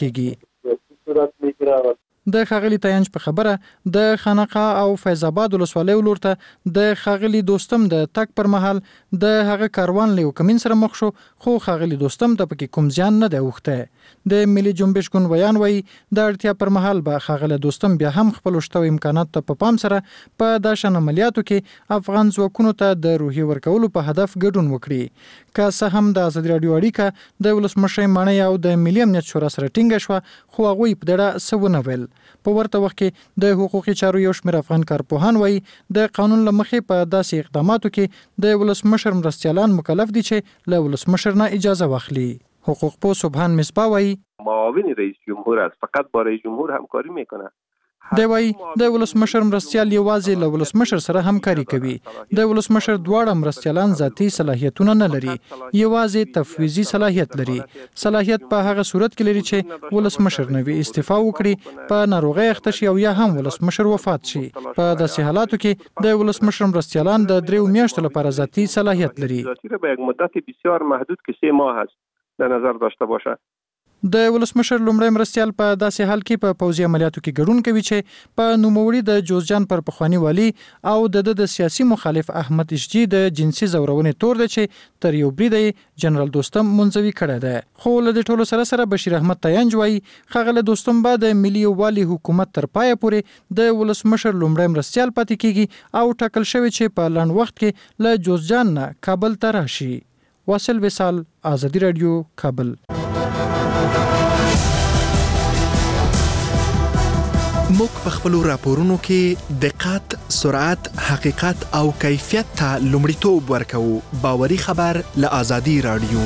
کیږي. د ښاغلي تیانج په خبره د خانقاه او فیض آباد ولسوالیو لور ته د ښاغلي دوستم د تګ پر مهال د هغه کاروان له یو کمین سره مخ شو، خو ښاغلي دوستم ته پکې کوم زیان نه دی اوښتی. د ملي جنبش ګوند ویان وایي د اړتیا پر مهال به ښاغلی دوستم بیا هم خپلو شته امکاناتو ته په پام سره په دا شان عملیاتو کې افغان ځواکونو ته د روحیې ورکولو په هدف ګډون وکړي. که څه هم د ازادي راډیو اړیکه د ولسمشرۍ ماڼۍ او د ملي امنیت شورا سره ټینګه شوه، خو هغوی په دې څه ونه ویل. په ورته وخت کې د حقوقي چارو یو شمېر افغان کارپوهان وایي د قانون له مخې په داسې اقداماتو کې د ولسمشر مرستیالان مکلف دي چې له ولسمشر نه اجازه واخلي. حقوق پو سبحان مصباح وایي معاون رئیس جمهور است، فقط با رئیس جمهور همکاری میکنه. دی وایي د ولسمشر مرستیال یوازې له ولسمشر سره همکاري کوي. د ولسمشر دواړه مرستیالان ذاتي صلاحیتونه نه لري، یوازې تفویضي صلاحیت لري. صلاحیت په هغه صورت کې لري چې ولسمشر نوي استعفا وکړي، په ناروغۍ اخته شي او یا هم ولسمشر وفات شي. په داسې حالاتو کې د ولسمشر مرستیالان د 3 میاشتو لپاره ذاتي صلاحیت لري. به یک مدت بسیار محدود که 3 ماه است در نظر داشته باشه. د ولسمشر لومړی مرستیال په داسې حال کې په پوځي عملیاتو کې ګډون کوي چې په نوموړي د جوزجان پر پخواني والي او د سیاسي مخالف احمد اشجی د جنسي ځورونې تور دی چې تر یو بریده جنرال دوستم منځوي کړی دی. خو له دې ټولو سره سره بشیر احمد تیانج وایي ښاغلی دوستم به د ملي یووالي حکومت تر پایه پورې د ولسمشر لومړی مرستیال پاتې کیږي او ټاکل شوی چې په لنډ وخت کې له جوزجان نه کابل ته راشي. واصل وصال، آزادي راډیو، کابل. موږ په خپلو راپورونو کې دقت، سرعت، حقیقت او کیفیت ته لومړیتوب ورکوو. باوري خبر له آزادي راډیو.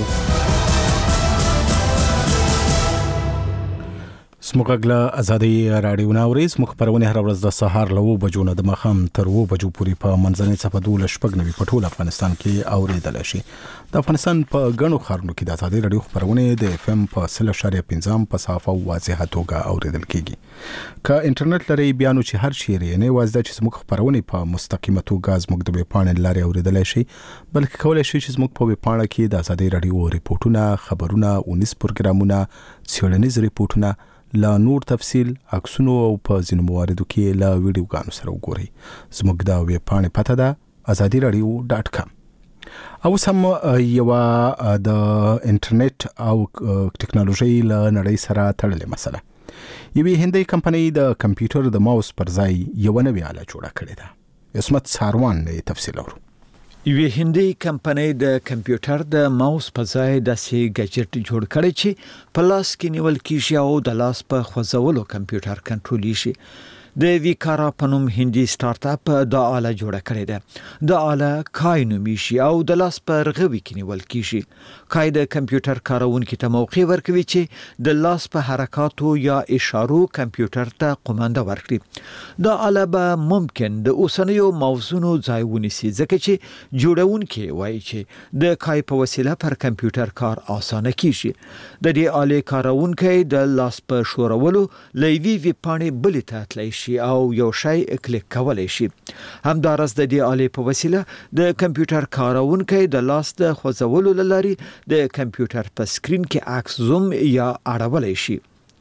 سموږ غلا ازادي راډیو ناوري سموږ خبرونه هر ورځ د سهار له 9 بجو نه د ماښام تر 2 بجو پورې په منځنۍ صفه 12 په ټول افغانستان کې اوریدل شي. د افغانستان په غنو خارونو کې د ازادي راډیو خبرونه د اف ام په 0.15 په صافه او واضحه توګه اوریدل کیږي. که انټرنیټ لري بیانو چې هر شی نه وازده چې سموږ خبرونه په مستقیمه توګه زموږ د ویبپاڼې لارې اوریدل شي، بلکې کولای شي چې زموږ په ویبپاڼه کې د ازادي راډیو ریپورتونه، خبرونه، ونیس پروګرامونه، څېړنیز ریپورتونه، لا نور تفصیل، عکسونو او په ځینو مواردو کې لا ویډیوګانو سره وګورئ. زموږ د ویبپاڼې پته ده azadiradio.com. او سم یو د انټرنیټ او ټکنالوژي له نړۍ سره تړلې مسله. یوه هندي کمپنۍ د کمپیوټر د ماوس پر ځای یو نوې آله جوړه کړې ده. عصمت ساروان نه تفصیل اورو. یوه هندي کمپنۍ د کمپیوټر د ماوس په ځای داسې گیجټ جوړ کړی چې په لاس کې نیول کیږي او د لاس په خوځولو کمپیوټر کنټرول شي. د ویکارا په نوم هندي سٹارټ اپ د آله جوړه کړې ده. د آله کای نومیږي او د لاس په رغوي کې نیول کیږي. کای د کمپیوټر کارونکو ته موقع ورکوي چې د لاس په حرکاتو یا اشارو کمپیوټر ته قومانده ورکړي. د آله به ممکن د اوسنیو ماوسونو ځای ونیسي، ځکه چې جوړونکي وایي چې د کای په وسیله پر کمپیوټر کار اسانه کیږي. د دې آله کارونکي د لاس په شورولو لوي ویبپاڼې بلې ته تللی شي او یو شی کلیک کولای شي. همدارس د دې آلې په وسیله د کمپیوټر کارونکي د لاس د خوځولو لارې د کمپیوټر په سکرین کې عکس زوم یا اړولای شي.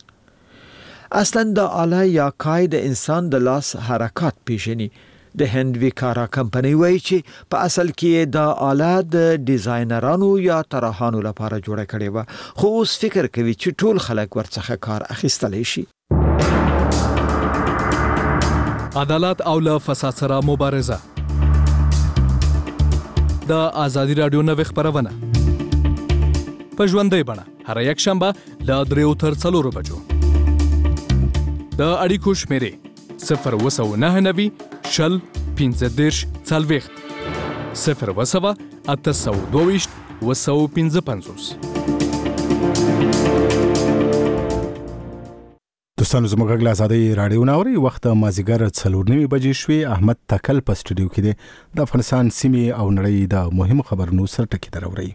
اصلا د آله یا کای د انسان د لاس حرکات پیژني. د هند ویکارا کمپنۍ وایي چې په اصل کې د آله د ډیزاینرانو یا طراحانو لپاره جوړه کړې و، خو اوس فکر کوي چې ټول خلک ورڅخه کار اخیستلی شي. عدالت او له فساد سره مبارزه. د ازادي رادیو نوې خبرونه په ژوندۍ بڼه هر یک شنبه له 3 تر 4 بجو. د اړیکو شمیرې 029 شل 15 40 0 822 255. دوستانو زموږ غږ له ازادۍ رادیو ناوري وخت مازیګر 4:09 بجې شوې. احمد تکل په سټوډیو کې دی د افغانستان سیمې او نړۍ د مهمو خبرونو سره ټکی دراوړي.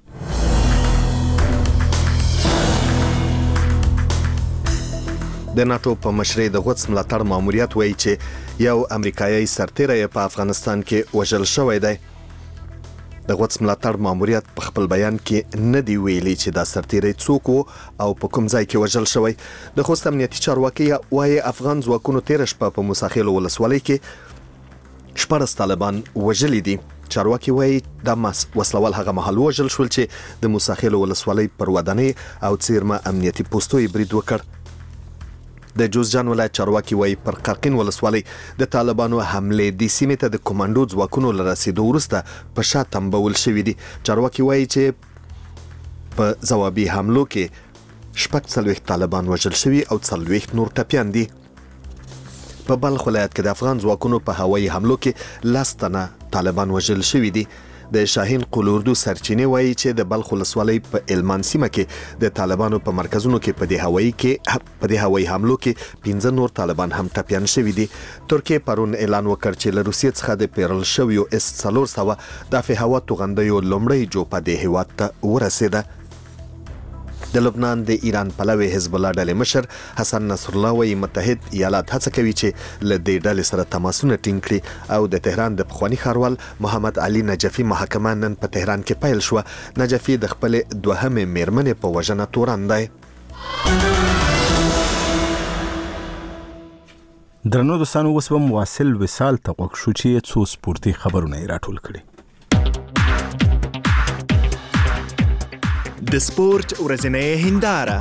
د ناتو په مشرۍ د غوڅ ملاتړ ماموریت وایي چې یو امریکایي سرتیری په افغانستان کې وژل شوی دی. د غوڅ ملاتړ ماموریت په خپل بیان کې نه دی ویلي چې دا سرتیری څوک او په کوم ځای کې وژل شوی. د خوست امنیتي چارواکي وایي افغان ځواکونو تیر شپه په موساخیل ولسوالۍ کې 14 طالبان وژلي دي. چارواکي وایي د وسلوال هغه مهال وژل شول چې د موساخیل ولسوالۍ پر ودانۍ او څیرمه امنیتي پوسټو برید وکړ. د جوزجان ولایت چارواکي وایي پر قرقین ولسوالۍ د طالبانو حمله د سیمې ته د کمانډو ځواکونو لرسیدو وروسته په شا تنبول شوې دي. چارواکي وایي چې په ځوابي حملو کې 40 طالبان وژل شوي او 40 نور ټپیان دي. په بلخ ولایت کې د افغان ځواکونو په هوایي حملو کې 10 تنه طالبان وژل شوي دي. د شاهین قلوردو سرچینې وایي چې د بلخ ولسوالۍ په المان سیمه کې د طالبانو په مرکزونو کې په دې هوایي حملو کې 15 نور طالبان هم ټپیان شوي دي. ترکیه پرون اعلان وکړ چې له روسیې څخه د پیرل شویو S-400 دافع هوا توغندیو لومړی جوپه د هیواد ته ورسېده. د لبنان د ایران پلوي حزب الله ډلې مشر حسن نصر الله وایي متحد ایالات هڅه کوي چې له دې ډلې سره تماسونه ټینګ کړي او د تهران د پخوانی ښاروال محمد علي نجفي محاکمه نن په تهران کې پیل شو. نجفي د خپل دوهمې میرمنې په وژنه تورن دی. درنو دوستانو اوس به مواصل وصال ته غوږ شو چې څو سپورتي خبرونه یې راټول کړي. د سپورت ورځنۍ هنداره.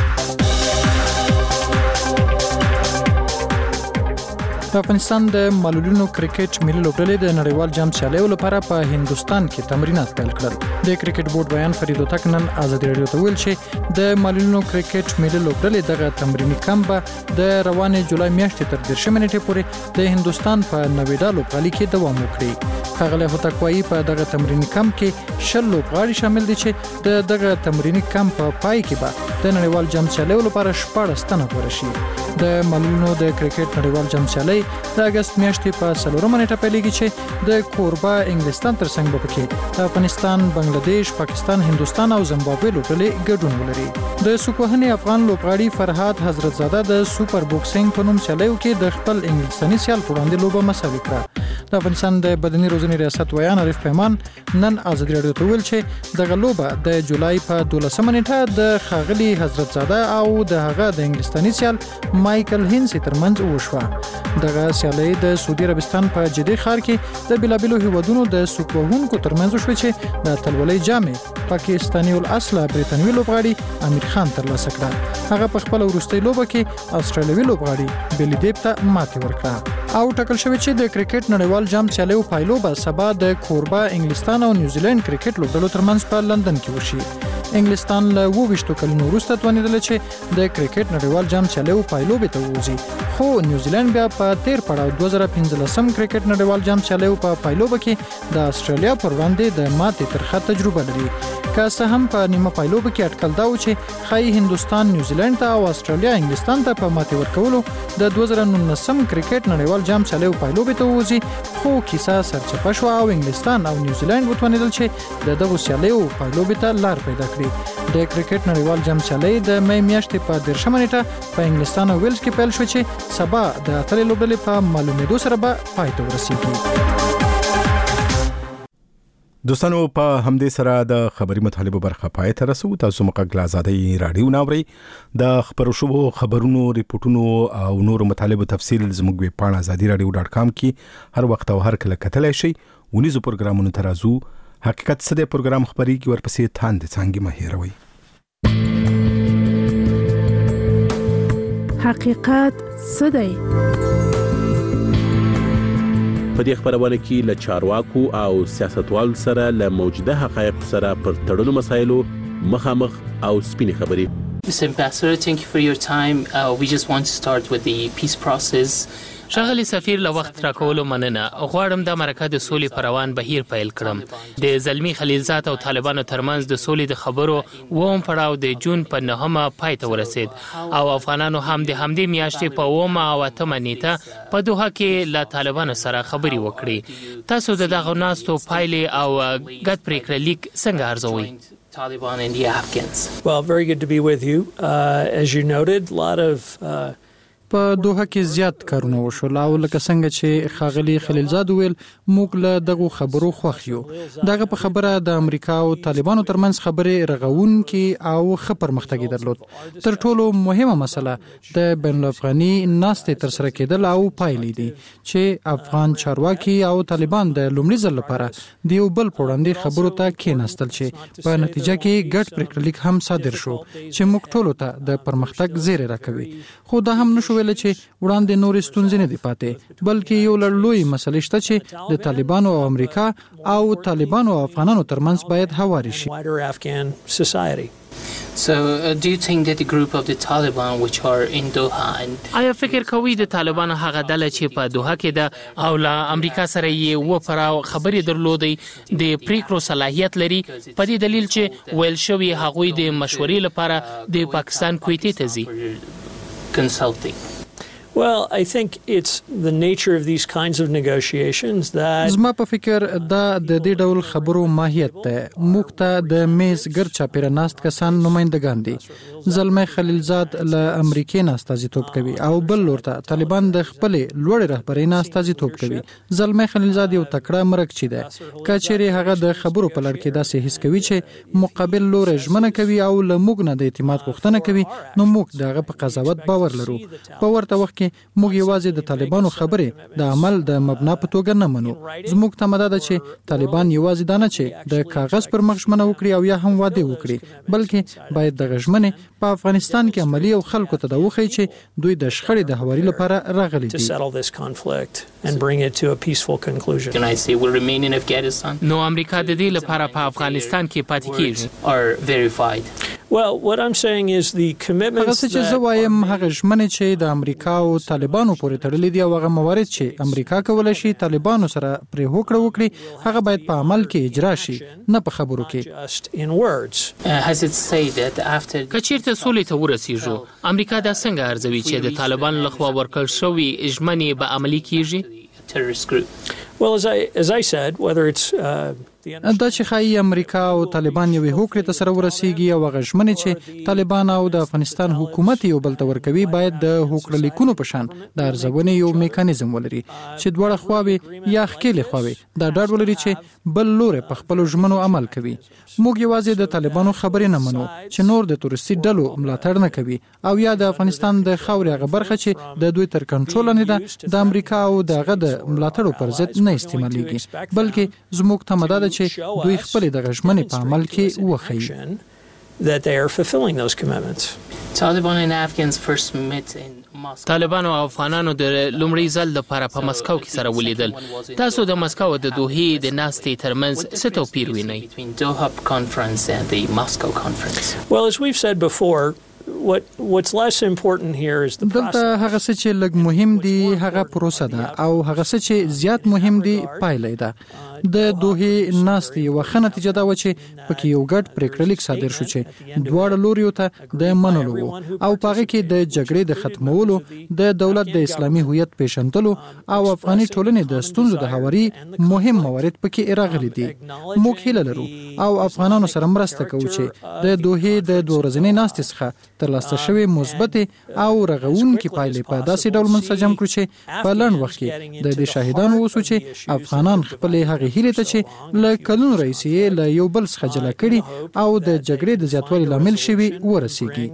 د افغانستان د معلولینو کرکټ ملي لوبډلې د نړیوال جام سیالیو لپاره په هندستان کې تمرینات پیل کړل. د کرکټ بورډ بیان فرید وتک نن ازادي رادیو ته ویل چې د معلولینو کرکټ ملي لوبډلې دغه تمریني کمپ به د روانې جولای میاشتې تر 10 نیټې پورې د هندستان په نویډا لوبغالي کې دوام وکړي. ښاغلی هوتک وایي په دغه تمریني کمپ کې 20 لوبغاړي شامل دي چې دغه تمریني کمپ په پای کې به د نړیوال جام سیالیو لپاره 14 تنه غوړه شي. د معلولینو د کرکټ نړیوال جام سیالي د اگست میاشتې په 4 نیټه پیلېږي چې د کوربه انګلستان ترڅنګ به پکې د افغانستان، بنگلاديش، پاکستان، هندستان او زیمبابوې لوبډلې ګډون ولري. د سوکوهنې افغان لوبغاړي فرهاد حضرتزاده د سوپر بوکسینګ په نوم سیالیو کې د خپل انګلستاني سیال په وړاندې لوبه مساوي کړه. د افغانستان د بدني روزنې ریاست ویان عارف پیمان نن ازادي رادیو ته ویل چې دغه لوبه د جولای په 12 نیټه د خاغلی حضرتزاده او د هغه د انګلستاني سیال مایکل هینسي ترمنځ وشوه. دغه سیالي د سعودي عربستان په جدي ښار کې د بلابلو هیوادونو د سوکوهونکو ترمنځ وشوه چې د اتلولۍ جامې پاکستاني الاصله بریتانوي لوبغاړي امیر خان ترلاسه کړه. هغه په خپل وروستۍ لوبه کې استرالیوي لوبغاړي بیلی دیپ ته ماتې ورکړه. او ټاکل شوی چې د کرکټ نړیوال جام سیالیو پایلو به سبا د کوربه انګلستان او نیوزیلند کرکټ لوبډلو ترمنځ په لندن کې وشي. انګلستان له 22 کلونو وروسته توانیدل چې د کرکټ نړیوال جام سیالیو پایلو به ته ووځي، خو نیوزیلند بیا په تیر پړاو 2015 کرکټ نړیوال جام سیالیو په پایلو کې د استرالیا پر وړاندې د ماتې ترخه تجربه لري. که څه هم په نیمه پایلو کې اټکل دا و چې خای هندستان نیوزیلند ته او استرالیا انګلستان ته په ماتې ورکولو د 2019 کرکټ نړیوال جام سیالیو پایلو به ته ووځي، خو کیسه سرچپه شوه او انګلستان او نیوزیلند وتوانیدل چې د دغو سیالیو پایلو به ته لار پیدا کړي. د کرکټ نړیوال جام سیالي د مې میاشتې په 10 نیټه په انګلستان او ویلز کې پیل شو چې سبا د اتلې لوبډلې په معلومېدو سره به پای ته ورسیږي. دوستانو په همدې سره د خبري مطالبه برخه پای ته رسو. تاسو مقاګل ازادي رادیو ناوړي د خبرو شوبو خبرونو ریپورتونو او نور مطالبه تفصیل زموږ ویب پاڼه azadiradio.com کې هر وخت او هر کله کتلای شئ. ونیزو پروګرامونو ترازو حقیقت څه د پروګرام خبري کې ورپسې تاند څنګه مهیروي. حقیقت څه دی؟ په دې خبرونه کې له چارواکو او سیاستوالو سره له موجوده حقایقو سره پر تړلو مسایلو مخامخ او سپینې خبرې. Mr. Ambassador, thank you for your time. We just want to start with the peace process. ښاغلي سفیر له وخت راکولو مننه. غواړم د مرکه د سولې په روان بهیر پیل کړم. د زلمی خلیلزاد او طالبانو ترمنځ د سولې د خبرو اووم پړاو د جون په 9مه پای ته ورسید او افغانانو هم د همدې میاشتې په 9مه او 8مه نیټه په دوحه کې له طالبانو سره خبرې وکړې. تاسو د دغه ناستو پایلې او ګډ پریکړه لیک څنګه ارزوئ؟ Taliban and the Afghans. Well, very good to be with you. As you noted, a lot of په دوحه کې زیات کارونه وشول او لکه څنګه چې خاغلی خلیلزاد ویل موږ له دغه خبرو خوښ یو. دغه په خبره د امریکا او طالبانو ترمنځ خبرې رغونکي او ښه پرمختګ درلود. تر ټولو مهمه مسله د بین الافغاني ناستې تر سره کېدل او پایلې دي چې افغان چارواکي او طالبان د لومړي ځل لپاره د یو بل په وړاندې خبرو ته کېناستل چې په نتیجه کې ګډ پریکړه لیک هم صادر شو چې موږ ټولو ته د پرمختګ زیری راکوي. خو دا هم نشو ویل چې وړاندې نورې ستونزې نه دي پاتې، بلکې یو لوی مسله شته چې د طالبانو او امریکا او طالبانو او افغانانو ترمنځ باید هواري شي. So do you think that the group of the Taliban which are in Doha and آیا فکر کوي د طالبانو هغه ډله چې په دوحه کې ده او له امریکا سره یې و پراو خبرې درلودې د پریکړو صلاحیت لري په دې دلیل چې ویل شوی هغوی د مشورې لپاره د پاکستان کویتې ته ځي consulting? Well, I think it's the nature of these kinds of negotiations that زما په فکر دا د دې ډول خبرو ماهیت ته موږ ته د میز ګرد چاپیره ناست کسان نمائندگان دي. زلمی خلیلزاد له امریکای نه استازیتوب کوي او بل لور ته طالبان د خپل لوړ رهبرۍ نه استازیتوب کوي. زلمی خلیلزاد یو تکړه مرکچی ده. کچېری هغه د خبرو په لړ کې داسې حس کوي چې مقابل لور ژمنه کوي او له موږ نه د اعتماد غوښتنه کوي، نو موږ دغه په قضاوت باور لرو. په ورته وخت موږ یوازې د طالبانو خبرې د عمل د مبنا په توګه نه منو. زموږ تمه ده چې طالبان یوازې دا نه چې د کاغذ پر مخ ژمنه وکړي او یا هم واده وکړي، بلکې باید د ژمنې په افغانستان کې عملی او خلکو ته دا وښيي چې دوی د شخړې د هواري لپاره راغلي دي. نو امریکا د دې لپاره په افغانستان کې پاتې کیږي. Well, what I'm saying is the commitments هغه چې زه وایم هغه ژمنې چې د امریکا او طالبانو پورې تړلې دي او هغه موارد چې امریکا کولای شي طالبانو سره پرې هوکړه وکړي هغه باید په عمل کې اجرا شي، نه په خبرو کې. کچیرته سولې ته ورسیږو، امریکا دا څنګه ارزوي چې د طالبانو لخوا ورکړل شوی ژمنې به عملي کیږي؟ Well, as I said, whether it's دا چې خایي امریکا او طالبان یو هوکړې ته سره ورسیږي او هغه ژمنې چې طالبان او د افغانستان حکومت یو بل ته ورکوي باید د هوکړه لیکونو په شان د ارزونې یو میکانیزم ولري چې دواړه خواوې یا ښکېلې خواوې دا ډاډ ولري چې بل لوري په خپلو ژمنو عمل کوي. موږ یوازې د طالبانو خبرې نه منو چې نور د تورستي ډلو ملاتړ نه کوي او یا د افغانستان د خاورې هغه برخه چې د دوی تر کنټرول نه ده د امریکا او دغه د ملاتړو پر ضد نه استعمالېږي، بلکې زموږ تمه ده چې دوی خپل د غژمنې په عمل کې وښيي. that they are fulfilling those commitments. Taliban and Afghans first met in Moscow. طالبان او افغانانو د لومړي ځل لپاره په مسکو کې سره ولیدل. تاسو د مسکو او د دوحې د ناستې ترمنځ څه توپیر وینئ؟ Between Doha conference and the Moscow conference. Well, as we've said before, what's less important here is the process. دلته هغه څه چې لږ مهم دي هغه پروسه ده او هغه څه چې زیات مهم دي پایله ده. د دوحې ناستې یو ښه نتیجه دا و چې پکې یو ګډ پریکړه لیک صادر شو چې دواړه لوریو ته د منلو او په هغه کې د جګړې د ختمولو، د دولت د اسلامي هویت پیژندلو او افغاني ټولنې د ستونزو د هواري مهم موارد پکې راغلي دي. موږ هیله لرو او افغانانو سره مرسته کوو چې د دوحې د دوه ورځنۍ ناستې څخه ترلاسه شوې مثبت او رغونکې پایلې په داسې ډول منسجم کړو چې په لنډ وخت کې د دې شاهدانو اوسو چې افغانان خپل هغه هیله ته چې له کلونو راهیسې له یو بل څخه جلا کړي او د جګړې د زیاتوالي لامل شوي ورسیږي.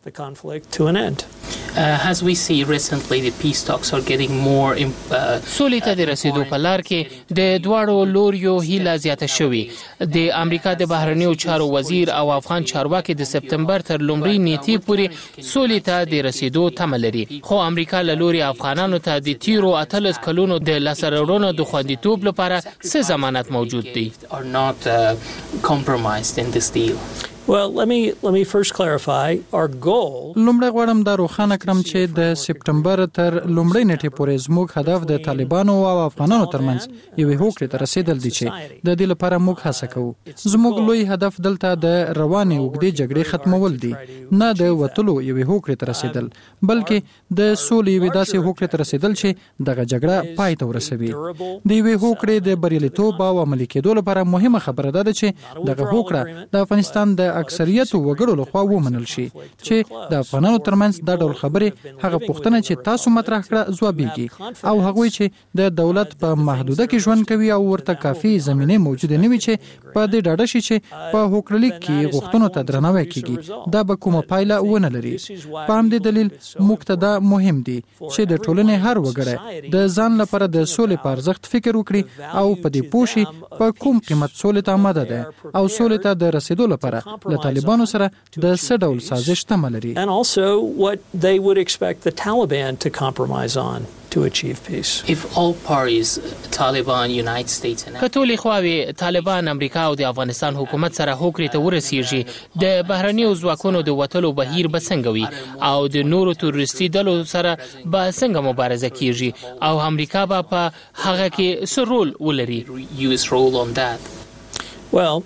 the conflict to an end. As we see recently, the peace talks are getting more. سولې ته د رسیدو په لار کې د دواړو لوریو هیله زیاته شوې. د امریکا د بهرنیو چارو وزیر او افغان چارواکي د سپتمبر تر لومړۍ نیټې پورې سولې ته د رسیدو تمه لري. خو امریکا له لوري افغانانو ته د تیرو 18 کلونو د لاسته راوړنو د خوندیتوب لپاره څه ضمانت موجود دی؟ Are not compromised in this deal. Well, let me first clarify our goal. لومړی غواړم دا روښانه کړم چې د سپتمبر تر لومړۍ نیټې پورې زموږ هدف د طالبانو او افغانانو ترمنځ یوې هوکړې ته رسیدل دي چې د دې لپاره موږ هڅه کوو. زموږ لوی هدف دلته د روانې اوږدې جګړې ختمول دي، نه د وتلو یوې هوکړې ته رسیدل، بلکې د سولې یوې داسې هوکړې ته رسیدل چې دغه جګړه پای ته ورسوي. د یوې هوکړې د بریالیتوب او عملي کېدو لپاره مهمه خبره ده چې دغه هوکړه د افغانستان د اکثریت وګړو لخوا ومنل شي چې د افغانانو ترمنځ دا ډول خبرې هغه پوښتنه چې تاسو مطرح کړه ځوابيږي، او هغوی چې د دولت په محدوده کې ژوند کوي او ورته کافي زمینه موجوده نه وي چې په دې ډاډه شي چې په هوکړلیک کې غوښتنو ته درناوی کیږي، دا به کومه پایله ونه لري. په همدې دلیل موږ ته دا مهم دي چې د ټولنې هر وګړی د ځان لپاره د سولې په ارزښت فکر وکړي او په دې پوه شي په کوم قیمت سولې ته آماده ده او سولې ته د رسیدو لپاره له طالبانو سره د څه ډول سازش تمه لري. And also what they would expect the Taliban to compromise on to achieve peace. If all parties, Taliban, United States and کټولې خواوې طالبان امریکا او د افغانستان حکومت سره هوکړې ته ورسیږي، د بهرنیو ځواکونو د وتلو بهیر به څنګه وي او د نورو تروریستي ډلو سره به څنګه مبارزه کیږي او امریکا به په هغه کې څه رول ولري؟ US role on that. Well,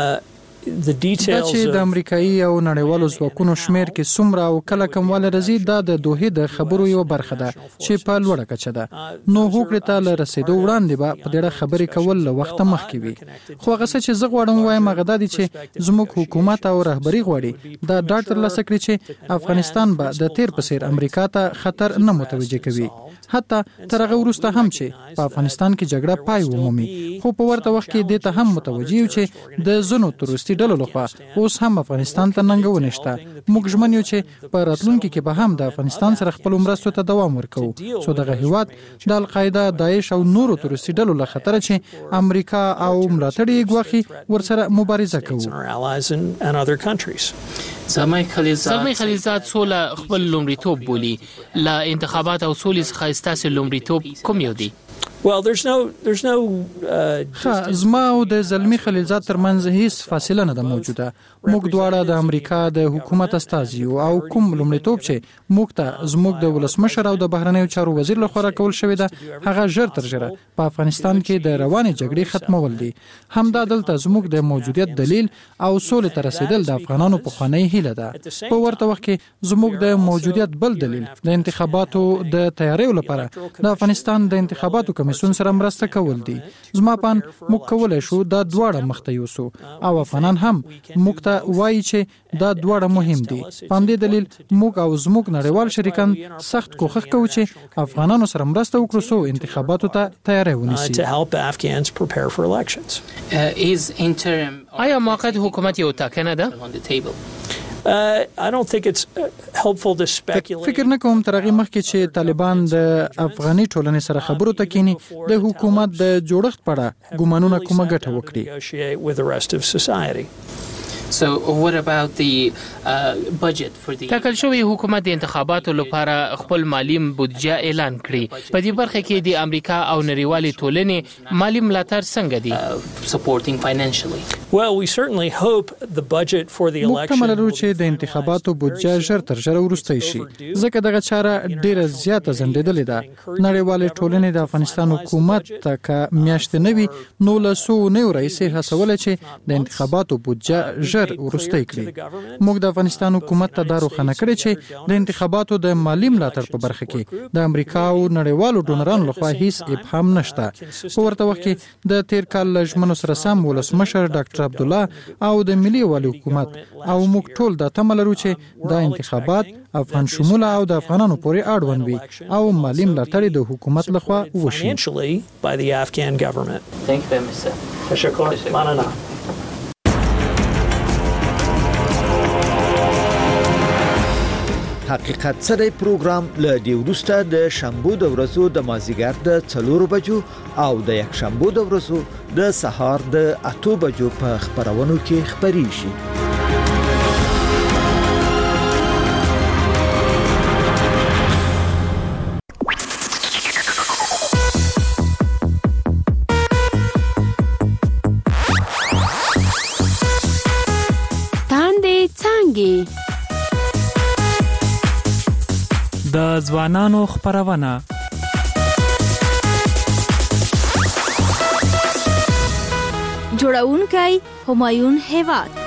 the details چې د امریکایي او نړیوالو ځواکونو شمیر کې څومره او کله کومواله راځي دا د دوه د خبرو یو برخه ده چې په لوړه کچه ده. نو هوکړې ته له رسیدو وړاندې به په ډېره خبرې کول له وخته مخکې وي. خو هغه څه چې زه غواړم وایم هغه دا دي چې زموږ حکومت او رهبري غواړي دا ډاډ ترلاسه کړي چې افغانستان به د تیر په څیر امریکا ته خطر نه متوجه کوي، حتی تر هغه وروسته هم چې په افغانستان کې جګړه پای ومومي. خو په ورته وخت کې دې ته هم متوجه یو چې د زنو تروریستي ډلو لخوا اوس هم افغانستان ته ننګونه شته. موږ ژمن یو چې په راتلونکي کې به هم د افغانستان سره خپل مرستو ته دوام ورکوو څو دغه هیواد د القاعده، داعش او نورو تروریستي ډلو له خطره چې امریکا او ملاتړي یې ګواښي ورسره مبارزه کوو. زلمی خلیلزاد سوله خپل لومړیتوب بولي. له انتخابات او سولې څخه ستاسو لومړیتوب کوم یو دی؟ Well, there's no زما او د زلمی خلیلزاد ترمنځ هیڅ فاصله نه ده موجوده. موږ دواړه د امریکا د حکومت استازي او کوم لومړیتوب چې موږ ته زموږ د ولسمشر او د بهرنیو چارو وزیر لخوا راکول شوی ده هغه ژر تر ژره په افغانستان کې د روانې جګړې ختمول دي. همدا دلته زموږ د موجودیت دلیل او سولې ته رسیدل د افغانانو پخوانی هیله ده. په ورته وخت کې زموږ د موجودیت بل دلیل د انتخاباتو د تیاریو لپاره د افغانستان د انتخاباتو کمیسیون سره مرسته کول دي. زما پان موږ کولای شو دا دواړه مخته یوسو او افغانان هم موږ ته وایي چې دا دواړه مهم دي. په همدې دلیل موږ او زموږ نړیوال شریکان سخت کوښښ کوو چې افغانانو سره مرسته وکړو څو انتخاباتو ته تیاری ونیسي. آیا موقت حکومت یو ټاکنه ده؟ I don't think it's helpful to speculate. فکر نه کوم تر هغه مخکې چې طالبان د افغاني ټولنې سره خبرو ته کینی د حکومت د جوړښت په اړه ګومانونه کومه ګټه وکړي. So what about the budget for the ټاکل شوی حکومت د انتخاباتو لپاره خپل مالی بودجه اعلان کړي. په دې برخه کې د امریکا او نړیوالې ټولنې مالی ملاتړ څنګه دي؟ supporting financially. Well, we certainly hope the budget for the election. محتمل لرو چې د انتخاباتو بودجه ژر تر ژره وروسته شي ځکه دغه چاره ډیره زیاته ځنډېدلې ده. نړیوالې ټولنې د افغانستان حکومت ته که میاشتې نه وي نو له څو نیو رئیسې هڅوله چې د انتخاباتو بودجه ژر وروسته کړي. موږ د افغانستان حکومت ته دا روښانه کړی چې د انتخاباتو د مالی ملاتړ په برخه کې د امریکا او نړیوالو ډونرانو لخوا هیڅ ابهام نشته. په ورته وخت کې د تیر کال له ژمنو سره سم ولسمشر ډاکټر عبدالله او د ملي والي حکومت او موږ ټول د تمه لرو چې دا انتخابات افغان شموله او د افغانانو پورې اړوند وي او مالی ملاتړ د حکومت لخوا وشي. حقیقت څه دی پروګرام له دې وروسته د شنبو د ورځو د مازدیګر د 4 بجو او د یک شنبو د ورځو د سهار د 8 بجو په خبرونو کې خبري شي. د ځوانانو خبرونه جوړونکی همایون هیواد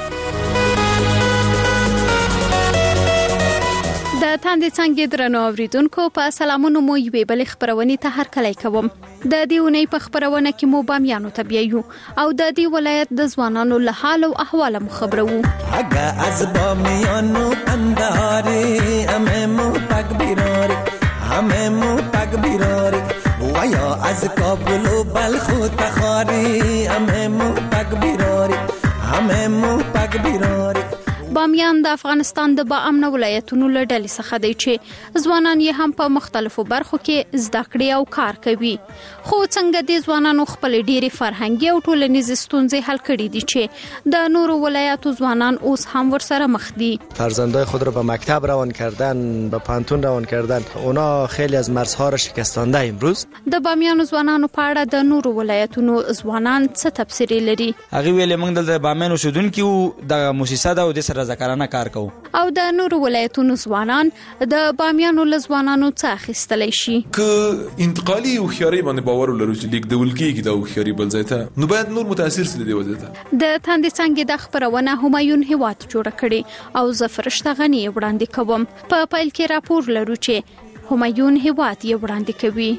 د تاندې څنګه درنو اوریدونکو په سلامونو مو یوې بل خبرونې ته هرکلی کوم. د دې ونې په خبرونه کې مو بامیانو ته بیایو او د دې ولایت د ځوانانو له حال او احوال مو خبرو. اگه از بامیانو اندهاری همه مو پک بیراری همه مو پک بیراری و یا از کابل و بلخ و تخاری همه مو پک بیراری همه مو پک بیراری. بامیان د افغانستان د باامن ولایتونو له ډلې څخه دی چې ځوانان یې هم په مختلفو برخو کې زده کړې او کار کوي. خو څنګه د ځوانانو خپل ډېری فرهنګي او ټولنیزې ستونزې حل کړي دي چې د نورو ولایاتو ځوانان اوس هم ورسره مخ دي. فرزندای خود را به مکتب روان کردن، به پانتون روان کردن، اونا خیلی از مرزها را شکستانده امروز. د بامیان ځوانانو په اړه د نورو ولایتونو ځوانان څه تفسیر لري؟ هغه ویل موږ د بامیان اوسیدونکو د مؤسسه دا او د رضاکارانه کار کوو او د نورو ولایتونو ځوانان د بامیانو له ځوانانو څخه اخیستلی شي. که انتقالي هوښیارۍ باندې باور ولرو چې لیږدول کېږي دا هوښیاري بل ځای ته، نو باید نور متاثر سي دې وځي ته. د تاندې څنګه د خبرونه همایون هیواد جوړ کړي او زه فرشته غنی وړاندې کوم. په پیل کې راپور لرو چې همایون هیواد یې وړاندې کوي.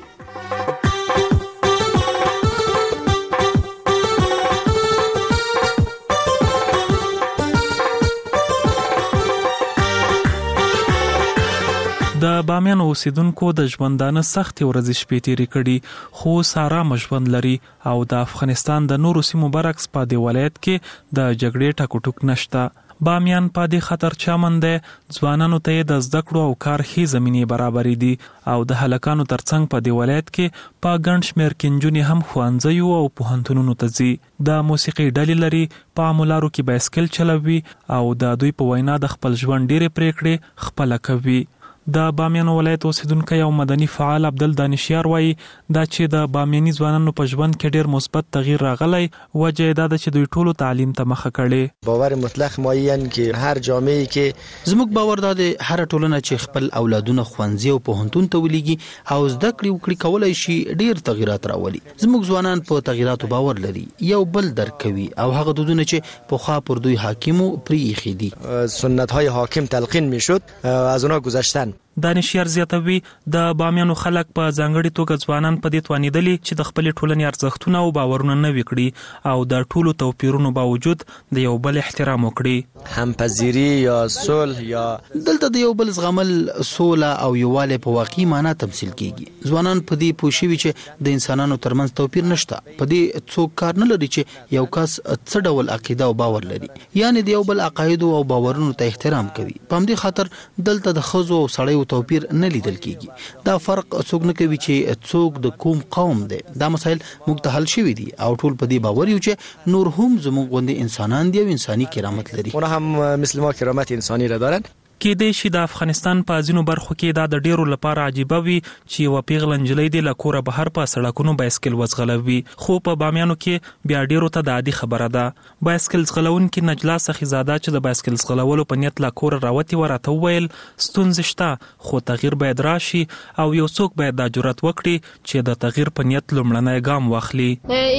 د بامیان اوسیدونکو د ژوندانه سختې ورځې شپې تیرې کړي خو آرام ژوند لري او د افغانستان د نورو سیمو برعکس په دې ولایت کې د جګړې ټکوټوک نشته. بامیان په دې خطر چمن دی. ځوانانو ته د زده کړو او کار ښې زمینې برابرې دي او د هلکانو ترڅنګ په دې ولایت کې په ګڼ شمېر کې نجونې هم ښوونځیو او پوهنتونونو ته ځي. د موسیقي ډلې لري، په عامو کې بایسکل چلوي او د دوی په وینا د خپل ژوند ډېرې پریکړې خپله کوي. د بامیان ولایت اوسیدونکی او مدني فعال عبدل دانشیار وایي دا چې د بامیاني ځوانانو په ژوند کې ډېر مثبت تغییر راغلی، وجه یې دا ده چې دوی ټولو تعلیم ته مخه کړې. باور مطلق معین کې هر جامعه کې زموږ باور دا دی هر ټولنه چې خپل اولادونه ښوونځي او پوهنتون ته ولېږي او زده کړې وکړي کولی شي ډېر تغییرات راولي. زموږ ځوانان په تغییراتو باور لري، یو بل درک کوي او هغه دودونه چې پخوا پر دوی حاکمو پرې ایښي دي. سنت های حاکم تلقین میشد از اونا گذشتن. دانشیار زیاتوي د بامیانو خلک په ځانګړي توګه ځوانان په دې توانیدلي چې د خپلې ټولنې ارزښتونه او باورونه نوي کړي او د ټولو توپیرونو باوجود د یو بل احترام وکړي. همپذیری یا صلح یا دلته د یو بل زغمل، سوله او یووالی په واقعي معنا تمثیل کیږي. ځوانان په دې پوه شوي چې د انسانانو ترمنځ توپیر نشته. په دې څوک کار نه لري چې یو کس څه ډول عقیده او باور لري، یعنی د یو بل عقایدو او باورونو ته احترام کوي. په همدې خاطر دلته د ښځو او سړیو توپیر نه لیدل کیږي. دا فرق څوک نه کوي چې څوک د کوم قوم دی. دا مسایل موږ ته حل شوي دي او ټول په دې باور یو چې نور هم زموږ غوندې انسانان دي او انساني کرامت لري. اونا هم مثل ما کرامت انسانی را دارن. کېدای شي د افغانستان په ځینو برخو کې دا د ډیرو لپاره عجیبه وي چې یوه پیغله نجلۍ دې له کوره بهر په سړکونو بایسکل وځغلوي، خو په بامیانو کې بیا ډیرو ته د عادي خبره ده. بایسکل ځغلونکي نجلا سخیزاده چې د بایسکل ځغلولو په نیت له کوره راوتې وه راته وویل ستونزې شته خو تغییر باید راشي او یو څوک باید دا جرأت وکړي چې د تغییر په نیت لومړنی ګام واخلي.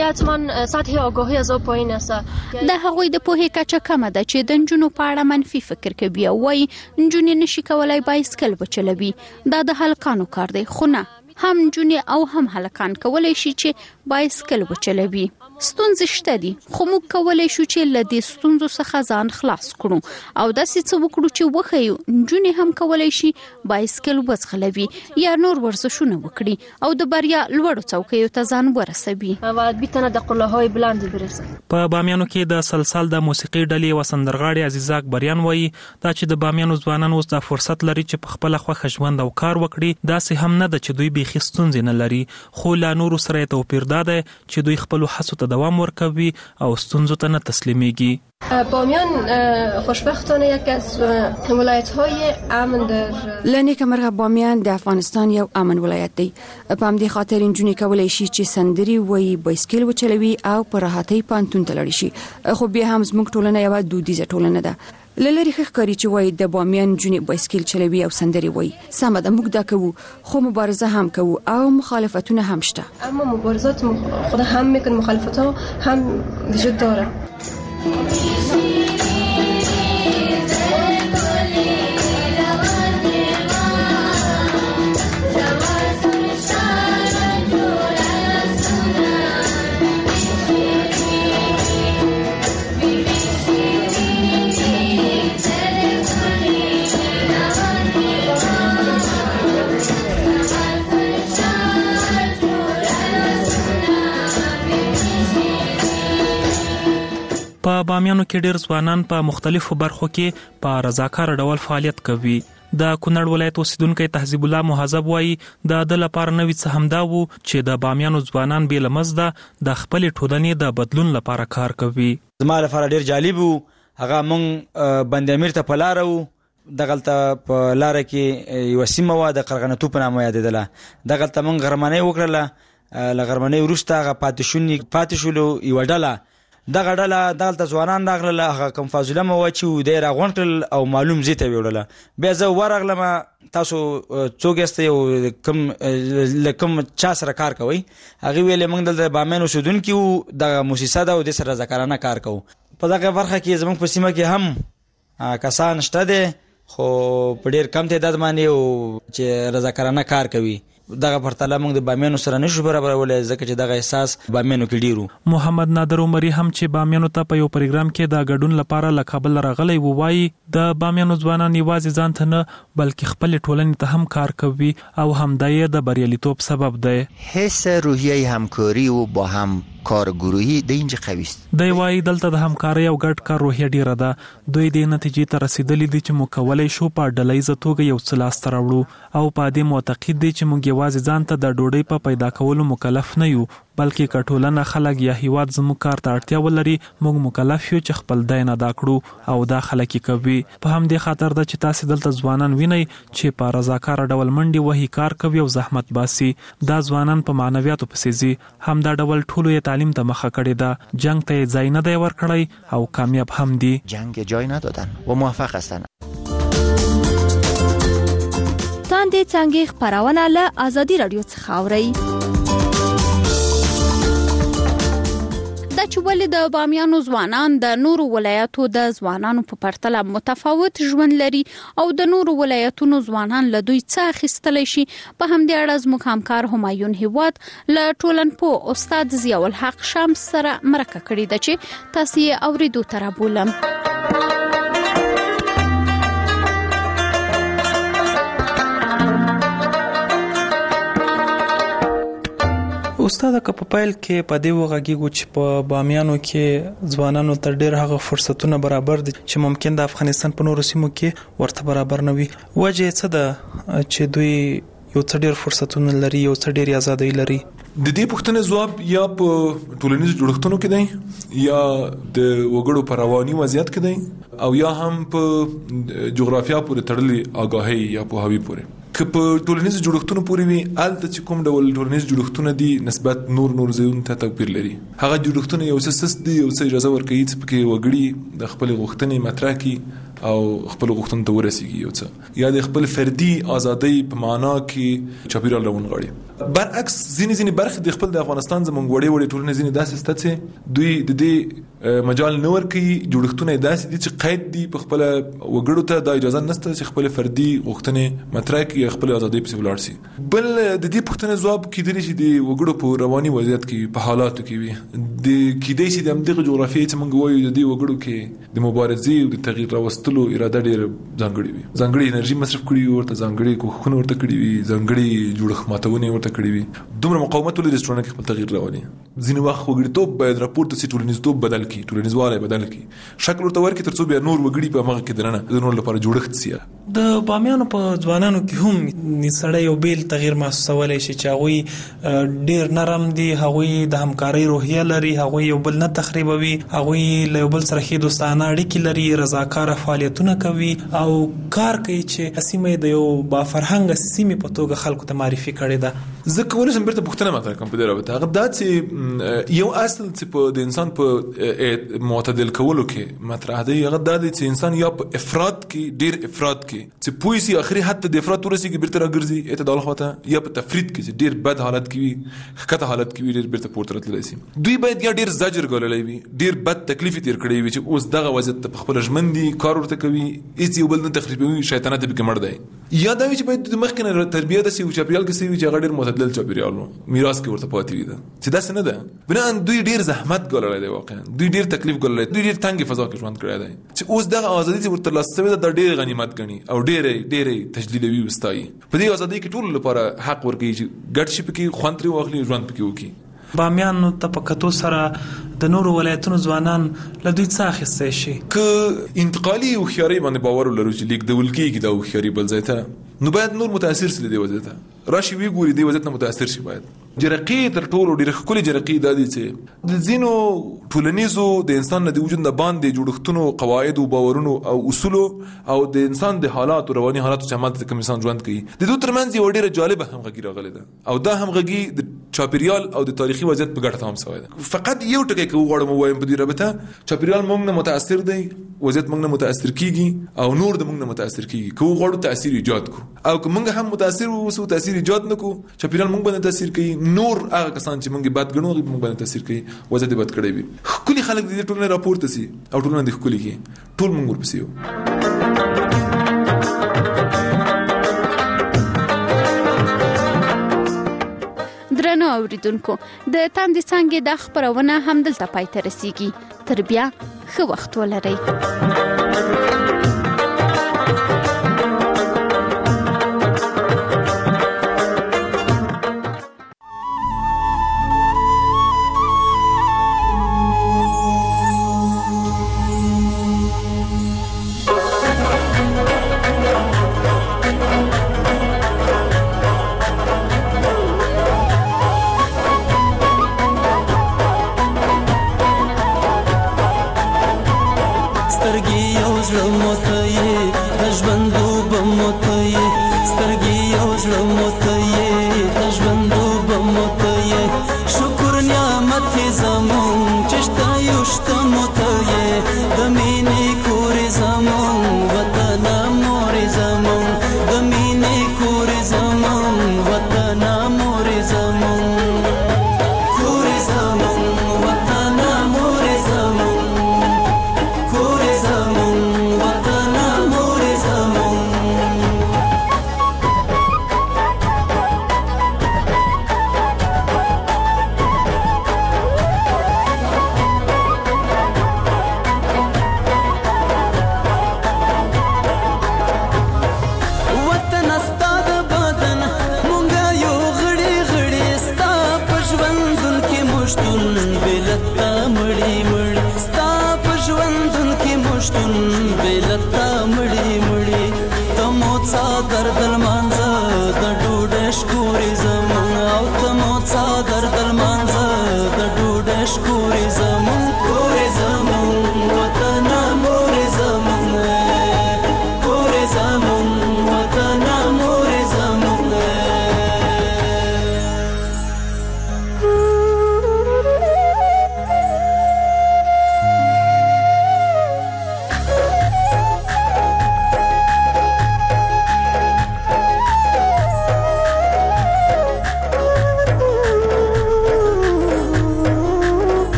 د هغوی د پوهې کچه کمه ده چې د نجونو په اړه منفي فکر کوي او وایي نجونې نشي کولای بایسکل وچلوي. دا د هلکانو کار دی، خو نه، هم نجونې او هم هلکان کولی شي چې بایسکل وچلوي. ستونزې شته دي خو موږ کولی شو چې له دې ستونزو څخه ځان خلاص کړو او داسې څه وکړو چې وښیو نجونې هم کولی شي بایسکل وځغلوي یا نور ورزشونه وکړي او د بریا لوړو څوکیو ته ځان ورسوي. په بامیانو کې د سلسال د موسیقي ډلې و سندرغاړي عزیزه اکبریان وایي دا چې د بامیانو ځوانان اوس د فرصت لري چې په خپل خوښه ژوند او کار وکړي داسې هم نه ده چې دوی بيخي ستونزې نه لري خو لا نورو سره توپیر ده چې دوی خپل حسو دوام ورکوي او ستونزو ته نه تسلیمیږي. بامیان خوشبختانه یکی از ولایت‌های امن در لنیک مرغه بامیان د افغانستان یو امن ولایت دی. په همدې خاطر انجونې کولی شي چې سندري وایي بایسکل وچلوي او په راحتۍ پانتون ته لاړ شي. خو بیا هم زموږ ټولنه یو دودیزه ټولنه ده. لری ښکاری چې وایي د بامیان جنې بایسکل چلوي او سندري وایي. سم ده موږ دا کوو خو مبارزه هم کوو او مخالفتونه هم شته. اما مبارزات خود هم میکنه مخالفت‌ها هم وجود داره. په بامیانو کې ډېر ځوانان په مختلفو برخو کې په رضاکار ډول فعالیت کوي. د کونړ ولایت اوسیدونکو تهذیب الله مهذب وایي د لپاره نوې څه همدا وو چې د بامیانو ځوانان به لمزده د خپل ټولنې د بدلون لپاره کار کوي. زما لپاره ډېر جالب وو. هغه مونږ بند امیر ته پلارو دغلطه په لار کې یو سیمه و د قرغنتو په نامه یادېدله. دغلطه مونږ غرمنۍ وکړله. لغرمنۍ وروسته هغه پاتې شولو یو ډله دغه ډله دلته ځوانان راغله. هغه کوم فاضله مو چې د راغونټل او معلوم زیته ویړله. بیا زه ورغلم تاسو څوک یاست یو کوم چا سره کار کوي. هغه ویلې موږ دلته بامیان اوسیدونکي وو د موسسه ده او د سره ذکرانه کار کوو. په دغه برخه کې زموږ په سیمه کې هم کسان شته دي خو په ډېر کم تعداد باندې او چې رضاکارانه کار کوي. دغه پرتله موږ د بامیانو سره نشو برابرولای ځکه چې دغه احساس بامیانو کې ډیرو. محمد نادر عمری هم چې بامیانو ته په یو پروګرام کې د ګډون لپاره له کابل راغلی و وایي د بامیانو ځوانان یوازې ځان ته نه بلکې خپل ټولنې ته هم کار کوي او همدای د بریالیتوب سبب دی. حس روحیه همکاری او با هم کار گروهی د اینجا قوی است. دی وایي دلته د همکارۍ او ګډ کار روحیه ډیره ده. دوی د نتیجې ته رسیدلي دي چې موږ کولی شو په ډلهییزه توګه یو څه لاسته راوړو او په دې معتقد دي چې موږ یوازې ځان ته د ډوډۍ په پیدا کولو مکلف نه یو بلکې کټولنه خلک یا هیواد زموږ کار ته اړتیا ولري موږ مکلف یو چې خپل دین ادا کړو او دا خلک کوي. په همدې خاطر ده چې تاسو دلته ځوانان وینئ چې په رضاکار ډول منډي وهي کار کوي او زحمت باسي. دا ځوانان په معنویاتو پسې ځي. هم دا ډول ټولو یې تعلیم ته مخه کړې ده. جنگ ته ځای نه دی ورکړی او کامیاب هم دي. جنگ جای ندادن و موفق هستن. تاندې څنګه خبرونه له ازادي رادیو څخه اوري. دا چې ولې د بامیانو ځوانان د نورو ولایتو د ځوانانو په پرتله متفاوت ژوند لري او د نورو ولایتونو ځوانان له دوی څخه اخیستلی شي په همدې اړه زموږ همکار همایون هیواد له ټولنپوه استاد ضیاء الحق شمس سره مرکه کړې ده چې تاسو یې اوریدو ته رابولم. استاد که په پیل کې په دې وغږیږو چې په بامیانو کې ځوانانو ته ډېر هغه فرصتونه برابر دي چې ممکن د افغانستان په نورو سیمو کې ورته برابر نه وي. وجه څه ده چې دوی یو څه ډېر فرصتونه لري یو څه ډېر ازادي لري؟ د دې پوښتنې ځواب یا په ټولنیزو جوړښتونو کې دی یا د وګړو په رواني وضعیت کې دی او یا هم په جغرافیا پورې تړلې آگاهي یا پوهاوی پورې. که په ټولنیزو جوړښتونو پورې وي الته چې کوم ډول ټولنیز جوړښتونه دي نسبت نور ځایونو ته توپیر لري. هغه جوړښتونه یو څه سست دي یو څه اجازه ورکوي چې پکې وګړي د خپل غوښتنې مطرح کړي او خپل غوښتنو ته ورسیږي یو څه یا د خپل فردي ازادۍ په معنا کې چاپیریال راونغاړي. برعکس ځینې برخې د خپل د افغانستان زمونږ وړې ټولنې ځینې داسې سته چې دوی د دې مجال نه ورکوي. جوړښتونه داسې دي چې قید دي په خپل وګړو ته دا اجازه نشته چې خپل فردي غوښتنې مطرح کړي، خپل ازادۍ پسې ولاړ شي. بل د دې پوښتنې ځواب کیدلی شي د وګړو په رواني وضعیت کې په حالاتو کې وي. د کیدای شي د همدغه جغرافیې چې موږ وایو د دې وګړو کې د مبارزې او د تغییر راوستلو اراده ډېر ځانګړې وي، ځانګړې انرژي مصرف کړي وي، ورته ځانګړې کوښښونه ورته کړي وي، ځانګړې جوړښت ماتونې ورته کړي وي. دومره مقاومت ولري چې ټولنه کې خپل تغییر راولي. ځینې وخت وګړیتوب باید راپورته شي، ټولنیزتوب بدل کړي، ټولنیزوالی بدل کړي، شکل ورته ورکړي ترڅو بیا نور وګړي په هغه کې درنه د نور لپاره جوړښت شي. د بامیانو په ځوانانو کې هم سړی یو بیل تغییر محسوسولی شي چې هغوی ډیر نرم دي، هغوی د همکارۍ روحیه لري، هغوی یو بل نه تخریبوي، هغوی له یو بل سره ښې دوستانه اړیکې لري، رضاکاره فعالیتونه کوي او کار کوي چې سیمه د یو بافرهنګه سیمې په توګه خلکو ته معرفي کړې ده. زه کولی شم بیرته پوښتنه مطرح کړم په دې رابطه. هغه دا چې یو اصل چې په د انسان په معتدل کولو کې مطرح دی، هغه دا دی چې انسان یا په افراط کې ډیر افراط کې چې پوه شي اخري حتی د افراط ورسېږي بیرته راګرځي اعتدال خواته، یا په تفرید کې چې ډیر بد حالت کې وي، ښکته حالت کې وي، ډیر بیرته پورته راتللی شي. دوی باید یا ډیر زجر ګاللی وي، ډیر بد تکلیف تیر کړی وي چې اوس دغه وضعیت ته په خپله ژمن دي، کار ورته کوي، هېڅ یو بل نه تخریبوي، شیطانت یې پکې مړ دی. یا دا وي چې باید د مخکې نه تربیه داسې یو چاپېریال کې شوي چې هغه ډېر معتدل چاپېریال و، میراث کې ورته پاتې وي ده چې داسې نه ده. بناً دوی ډېر زحمت ګاللی دی، واقعا دوی ډېر تکلیف ګاللی دی، دوی ډېر تنګې فضا کې ژوند کړی دی چې اوس دغه ازادي چې ورته ترلاسه شوې ده دا ډېر غنیمت ګڼي او ډېرې تجلیلوي وستایي. په دې ازادۍ کې ټولو لپاره حق ورکوي چې ګډ شي پکې، خوند ترې واخلي، ژوند پکې وکړي. بامیانو ته په کتو سره د نورو ولایتونو ځوانان له دوی څه اخیستی شي؟ که انتقالي هوښیارۍ باندې باور ولرو چې لیږدول کېږي دا هوښیاري بل ځای ته، نو باید نور متاثر شي له دې وضعیت ته، راشي وګوري دې وضعیت نه متاثر شي. باید جرقې تر ټولو ډېرې ښکلې جرقې دا دي چې د ځینو ټولنیزو د انسان نه د وجود نه باندې جوړښتونو، قواعدو، باورونو او اصولو او د انسان د حالاتو، رواني حالاتو چې همالته کوم انسان ژوند کوي، د دوی ترمنځ یوه ډېره جالبه همغږي راغلې ده او دا همغږي د چاپېریال او د تاریخي وضعیت په ګټه تمام شوی ده. فقط یو ټکی که وغواړم ووایم په دې رابطه، چاپېریال موږ نه متاثر دی، وضعیت موږ نه متاثر کېږي او نور د موږ نه متاثر کېږي. که وغواړو تاثیر ایجاد کړو او که موږ هم متاثر واوسو، تاثیر ایجاد نه کړو، چاپېریال موږ باندې تاثیر کوي، نور هغه کسان چې موږ بد ګڼو هغوی موږ باندې تاثیر کوي، وضعیت یې بد کړی وي. ښکلي خلک د دې ټولنې راپورته شي او ټولنه دې ښکلي کړي، ټول موږ ورپسې یو. درنو اوریدونکو، د تاندې څانګې د خبرونه همدلته پای ته رسیږي. تر بیا ښه وخت ولرئ.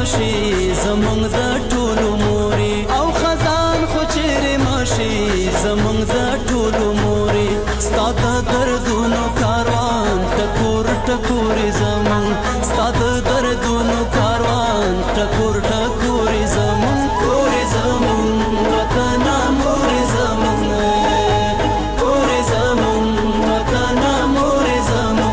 ماشي زمونږ د ټولو موري او خزان خو چیرې ماشي زمونږ د ټولو موري ستا د دردونو کاروان ټکور ټکورې زمونږ ستا د دردونو کاروان ټکور ټکورې زمونږ کورې زمونږ وطن مورې زمونږ کورې زمونږ وطن مورې زمونږ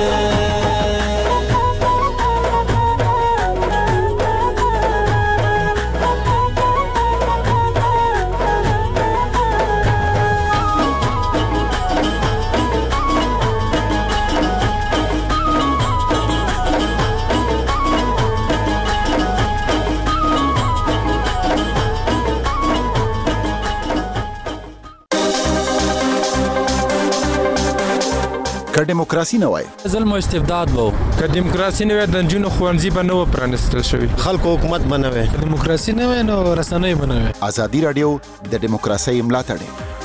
که دیموکراسي نه وای ظلم او استبداد وو که دیموکراسي نه وای د جنونو خوانځي به نه و پرانستل شوی خلکو حکومت بنوي دیموکراسي نه وای نو رسنۍ بنوي ازادي رادیو د دیموکراسي ملاتړ